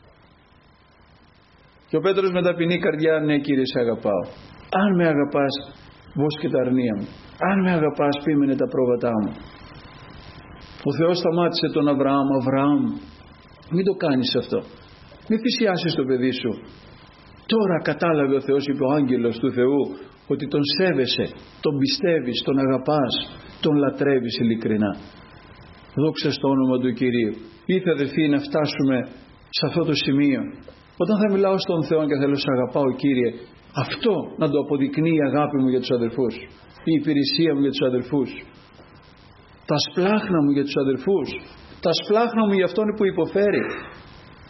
A: Και ο Πέτρος με ταπεινή καρδιά, ναι, Κύριε, σε αγαπάω. Αν με αγαπάς, βόσκε τα αρνία μου. Αν με αγαπάς, ποίμενε τα πρόβατά μου. Ο Θεός σταμάτησε τον Αβραάμ. Αβραάμ, μην το κάνεις αυτό. Μην θυσιάσεις το παιδί σου. Τώρα κατάλαβε ο Θεός, είπε ο άγγελος του Θεού, ότι τον σέβεσαι, τον πιστεύεις, τον αγαπάς, τον λατρεύεις ειλικρινά. Δόξα στο όνομα του Κυρίου. Ήρθε, αδελφοί, να φτάσουμε σε αυτό το σημείο. Όταν θα μιλάω στον Θεό και θέλω, σ' αγαπάω, Κύριε, αυτό να το αποδεικνύει η αγάπη μου για τους αδελφούς, η υπηρεσία μου για τους αδελφούς, τα σπλάχνα μου για τους αδελφούς, τα σπλάχνα μου για αυτόν που υποφέρει.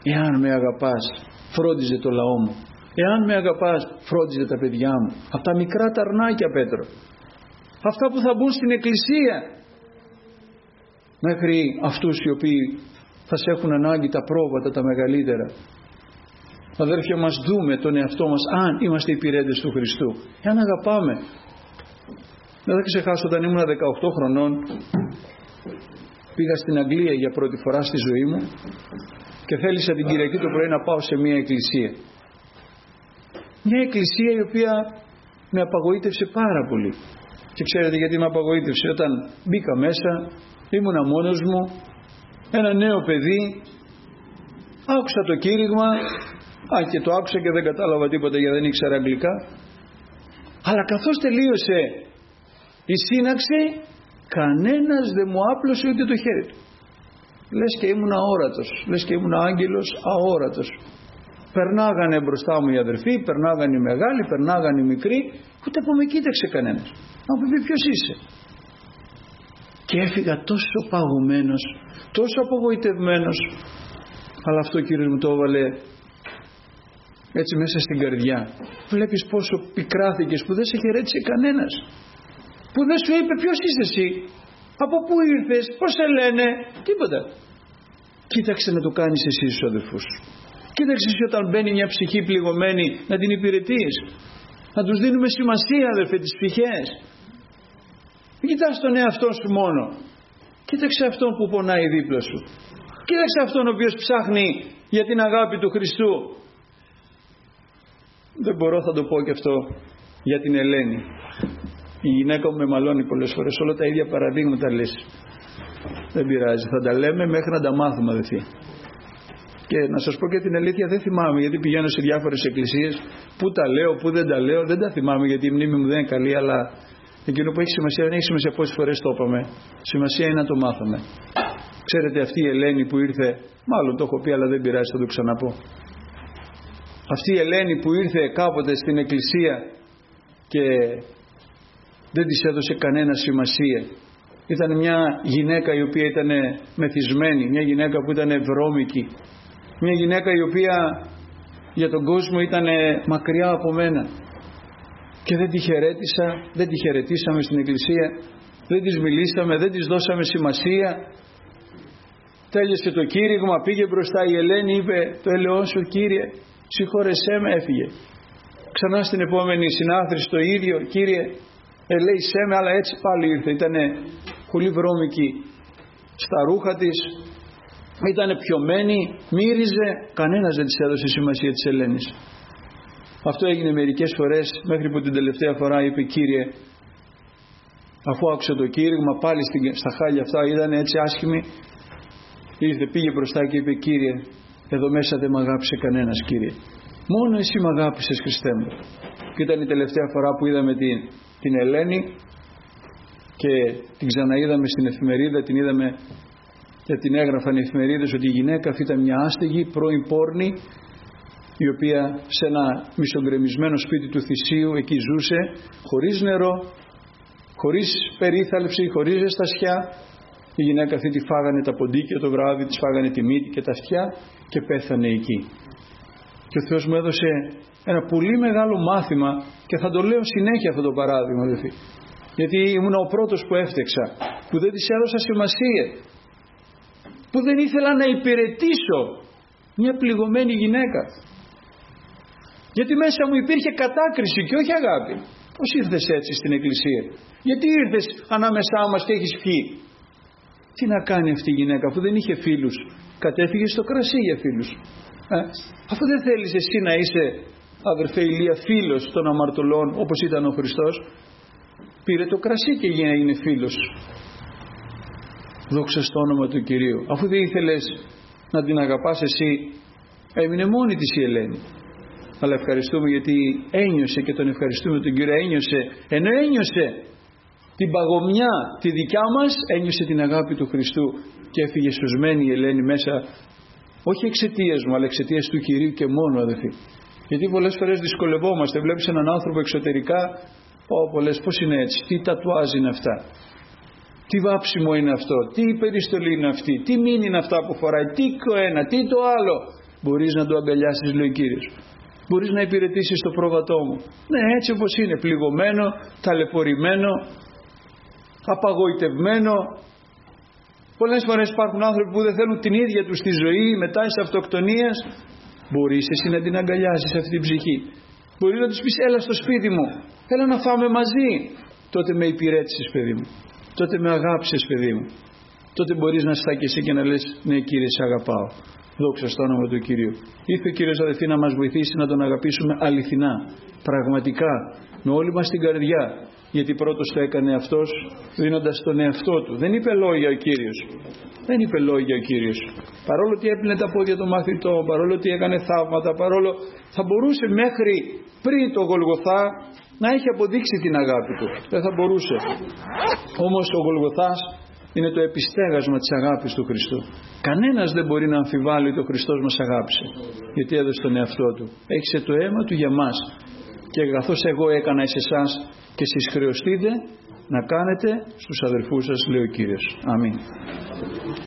A: Εάν με αγαπάς, φρόντιζε το λαό μου. Εάν με αγαπάς, φρόντιζε τα παιδιά μου. Από τα μικρά τα αρνάκια, Πέτρο. Αυτά που θα μπουν στην εκκλησία. Μέχρι αυτούς οι οποίοι θα σε έχουν ανάγκη, τα πρόβατα, τα μεγαλύτερα. Αδέρφια μας, δούμε τον εαυτό μας αν είμαστε υπηρέτες του Χριστού. Εάν αγαπάμε. Δεν θα ξεχάσω, όταν ήμουν δεκαοκτώ χρονών, πήγα στην Αγγλία για πρώτη φορά στη ζωή μου και θέλησα την Κυριακή το πρωί να πάω σε μια εκκλησία. Μια εκκλησία η οποία με απαγοήτευσε πάρα πολύ. Και ξέρετε γιατί με απαγοήτευσε? Όταν μπήκα μέσα, ήμουνα μόνος μου, ένα νέο παιδί, άκουσα το κήρυγμα, α, και το άκουσα και δεν κατάλαβα τίποτα γιατί δεν ήξερα αγγλικά, αλλά καθώς τελείωσε η σύναξη, κανένας δεν μου άπλωσε ούτε το χέρι του. Λες και ήμουν αόρατος, λες και ήμουν άγγελος αόρατος. Περνάγανε μπροστά μου οι αδερφοί, περνάγανε οι μεγάλοι, περνάγανε οι μικροί, ούτε που με κοίταξε κανένας. Να μου πει ποιος είσαι. Και έφυγα τόσο παγωμένος, τόσο απογοητευμένος, αλλά αυτό ο Κύριος μου το έβαλε έτσι μέσα στην καρδιά. Βλέπεις πόσο πικράθηκες που δεν σε χαιρέτησε κανένας, που δεν σου είπε ποιος είσαι εσύ, από πού ήρθες, πώς σε λένε, τίποτα. Κοίταξε να το κάνεις εσύ στους αδερφούς. Κοίταξε εσύ όταν μπαίνει μια ψυχή πληγωμένη να την υπηρετείς. Να τους δίνουμε σημασία, αδερφέ, τις ψυχές. Μην κοιτάς τον εαυτό σου μόνο. Κοίταξε αυτόν που πονάει δίπλα σου. Κοίταξε αυτόν ο οποίος ψάχνει για την αγάπη του Χριστού. Δεν μπορώ, θα το πω και αυτό για την Ελένη. Η γυναίκα μου με μαλώνει πολλές φορές, όλα τα ίδια παραδείγματα λες. Δεν πειράζει, θα τα λέμε μέχρι να τα μάθουμε, αδελφοί. Και να σας πω και την αλήθεια, δεν θυμάμαι, γιατί πηγαίνω σε διάφορες εκκλησίες, πού τα λέω, πού δεν τα λέω, δεν τα θυμάμαι γιατί η μνήμη μου δεν είναι καλή, αλλά εκείνο που έχει σημασία δεν έχει σημασία πόσες φορές το είπαμε. Σημασία είναι να το μάθαμε. Ξέρετε, αυτή η Ελένη που ήρθε, μάλλον το έχω πει, αλλά δεν πειράζει, θα το ξαναπώ. Αυτή η Ελένη που ήρθε κάποτε στην εκκλησία και δεν της έδωσε κανένα σημασία. Ήταν μια γυναίκα η οποία ήταν μεθυσμένη, μια γυναίκα που ήταν βρώμικη, μια γυναίκα η οποία για τον κόσμο ήταν μακριά από μένα. Και δεν τη χαιρέτησα, δεν τη χαιρετήσαμε στην εκκλησία, δεν της μιλήσαμε, δεν της δώσαμε σημασία. Τέλειωσε το κήρυγμα, πήγε μπροστά η Ελένη, είπε το έλεος σου Κύριε, συγχώρεσέ με, έφυγε. Ξανά στην επόμενη συνάθρηση το ίδιο, Κύριε ελέησέ με, αλλά έτσι πάλι ήρθε. Ήτανε πολύ βρώμικη στα ρούχα της, ήτανε πιωμένη, μύριζε, κανένας δεν της έδωσε σημασία της Ελένης. Αυτό έγινε μερικές φορές, μέχρι που την τελευταία φορά είπε Κύριε, αφού άκουσε το κήρυγμα πάλι στα χάλια αυτά, ήταν έτσι άσχημη, ήρθε, πήγε μπροστά και είπε Κύριε, εδώ μέσα δεν μ' αγάπησε κανένας Κύριε, μόνο εσύ μ' αγάπησες Χριστέ μου. Και ήταν η τελευταία φορά που είδαμε την, την Ελένη και την ξαναείδαμε στην εφημερίδα, την είδαμε και την έγραφαν οι εφημερίδες ότι η γυναίκα αυτή ήταν μια άστεγη πρώην πόρνη, η οποία σε ένα μισογκρεμισμένο σπίτι του Θησίου εκεί ζούσε, χωρίς νερό, χωρίς περίθαλψη, χωρίς ζεστασιά. Η γυναίκα αυτή τη φάγανε τα ποντίκια το βράδυ, της φάγανε τη μύτη και τα αυτιά και πέθανε εκεί. Και ο Θεός μου έδωσε ένα πολύ μεγάλο μάθημα και θα το λέω συνέχεια αυτό το παράδειγμα, δηλαδή. Γιατί ήμουν ο πρώτος που έφτεξα, που δεν της έδωσα σημασία, που δεν ήθελα να υπηρετήσω μια πληγωμένη γυναίκα. Γιατί μέσα μου υπήρχε κατάκριση και όχι αγάπη. Πώς ήρθες έτσι στην εκκλησία, γιατί ήρθες ανάμεσά μας και έχεις φύγει? Τι να κάνει αυτή η γυναίκα που δεν είχε φίλους? Κατέφυγε στο κρασί για φίλους. Ε, αφού δεν θέλεις εσύ να είσαι, αδερφέ Ηλία, φίλος των αμαρτωλών όπως ήταν ο Χριστός, πήρε το κρασί και έγινε φίλος. Δόξα στο όνομα του Κυρίου. Αφού δεν ήθελες να την αγαπάς εσύ, έμεινε μόνη της η Ελένη. Αλλά ευχαριστούμε γιατί ένιωσε, και τον ευχαριστούμε τον Κύριο, ένιωσε, ενώ ένιωσε την παγωμιά τη δικιά μας, ένιωσε την αγάπη του Χριστού και έφυγε σωσμένη η Ελένη μέσα, όχι εξαιτίας μου αλλά εξαιτίας του Κυρίου και μόνο, αδελφοί. Γιατί πολλές φορές δυσκολευόμαστε, βλέπεις έναν άνθρωπο εξωτερικά, πω πολλές, πώς είναι έτσι, τι τατουάζ είναι αυτά, τι βάψιμο είναι αυτό, τι περιστολή είναι αυτή, τι μήνυ είναι αυτά που φοράει, τι το ένα, τι το άλλο. μπορείς να το αγκαλιάσεις, λέει ο Κύριος. Μπορείς να υπηρετήσεις το πρόβατό μου. Ναι, έτσι όπως είναι, πληγωμένο, ταλαιπωρημένο, απαγοητευμένο. Πολλές φορές υπάρχουν άνθρωποι που δεν θέλουν την ίδια τους τη ζωή, μετά της αυτοκτονίας. Μπορείς εσύ να την αγκαλιάσεις αυτή την ψυχή. Μπορείς να τους πεις, έλα στο σπίτι μου, έλα να φάμε μαζί. Τότε με υπηρέτησες, παιδί μου. Τότε με αγάπησες, παιδί μου. Τότε μπορείς να στάκεσαι και να λες, ναι Κύριε, σε αγαπάω. Δόξα στο όνομα του Κυρίου. Ήρθε ο Κύριος, αδελφοί, να μας βοηθήσει να τον αγαπήσουμε αληθινά, πραγματικά, με όλη μας την καρδιά. Γιατί πρώτος το έκανε αυτός, δίνοντας τον εαυτό του. Δεν είπε λόγια ο Κύριος. Δεν είπε λόγια ο Κύριος. Παρόλο ότι έπλυνε τα πόδια των μαθητών, παρόλο ότι έκανε θαύματα, παρόλο θα μπορούσε μέχρι πριν το Γολγοθά να έχει αποδείξει την αγάπη του. Δεν θα μπορούσε. Όμως ο Γολγοθάς είναι το επιστέγασμα της αγάπης του Χριστού. Κανένας δεν μπορεί να αμφιβάλλει ότι ο Χριστός μας αγάπησε, γιατί έδωσε τον εαυτό του. Έχισε το αίμα του για μας. Και καθώς εγώ έκανα εις εσάς και εσείς χρεωστείτε να κάνετε στους αδερφούς σας, λέει ο Κύριος. Αμήν.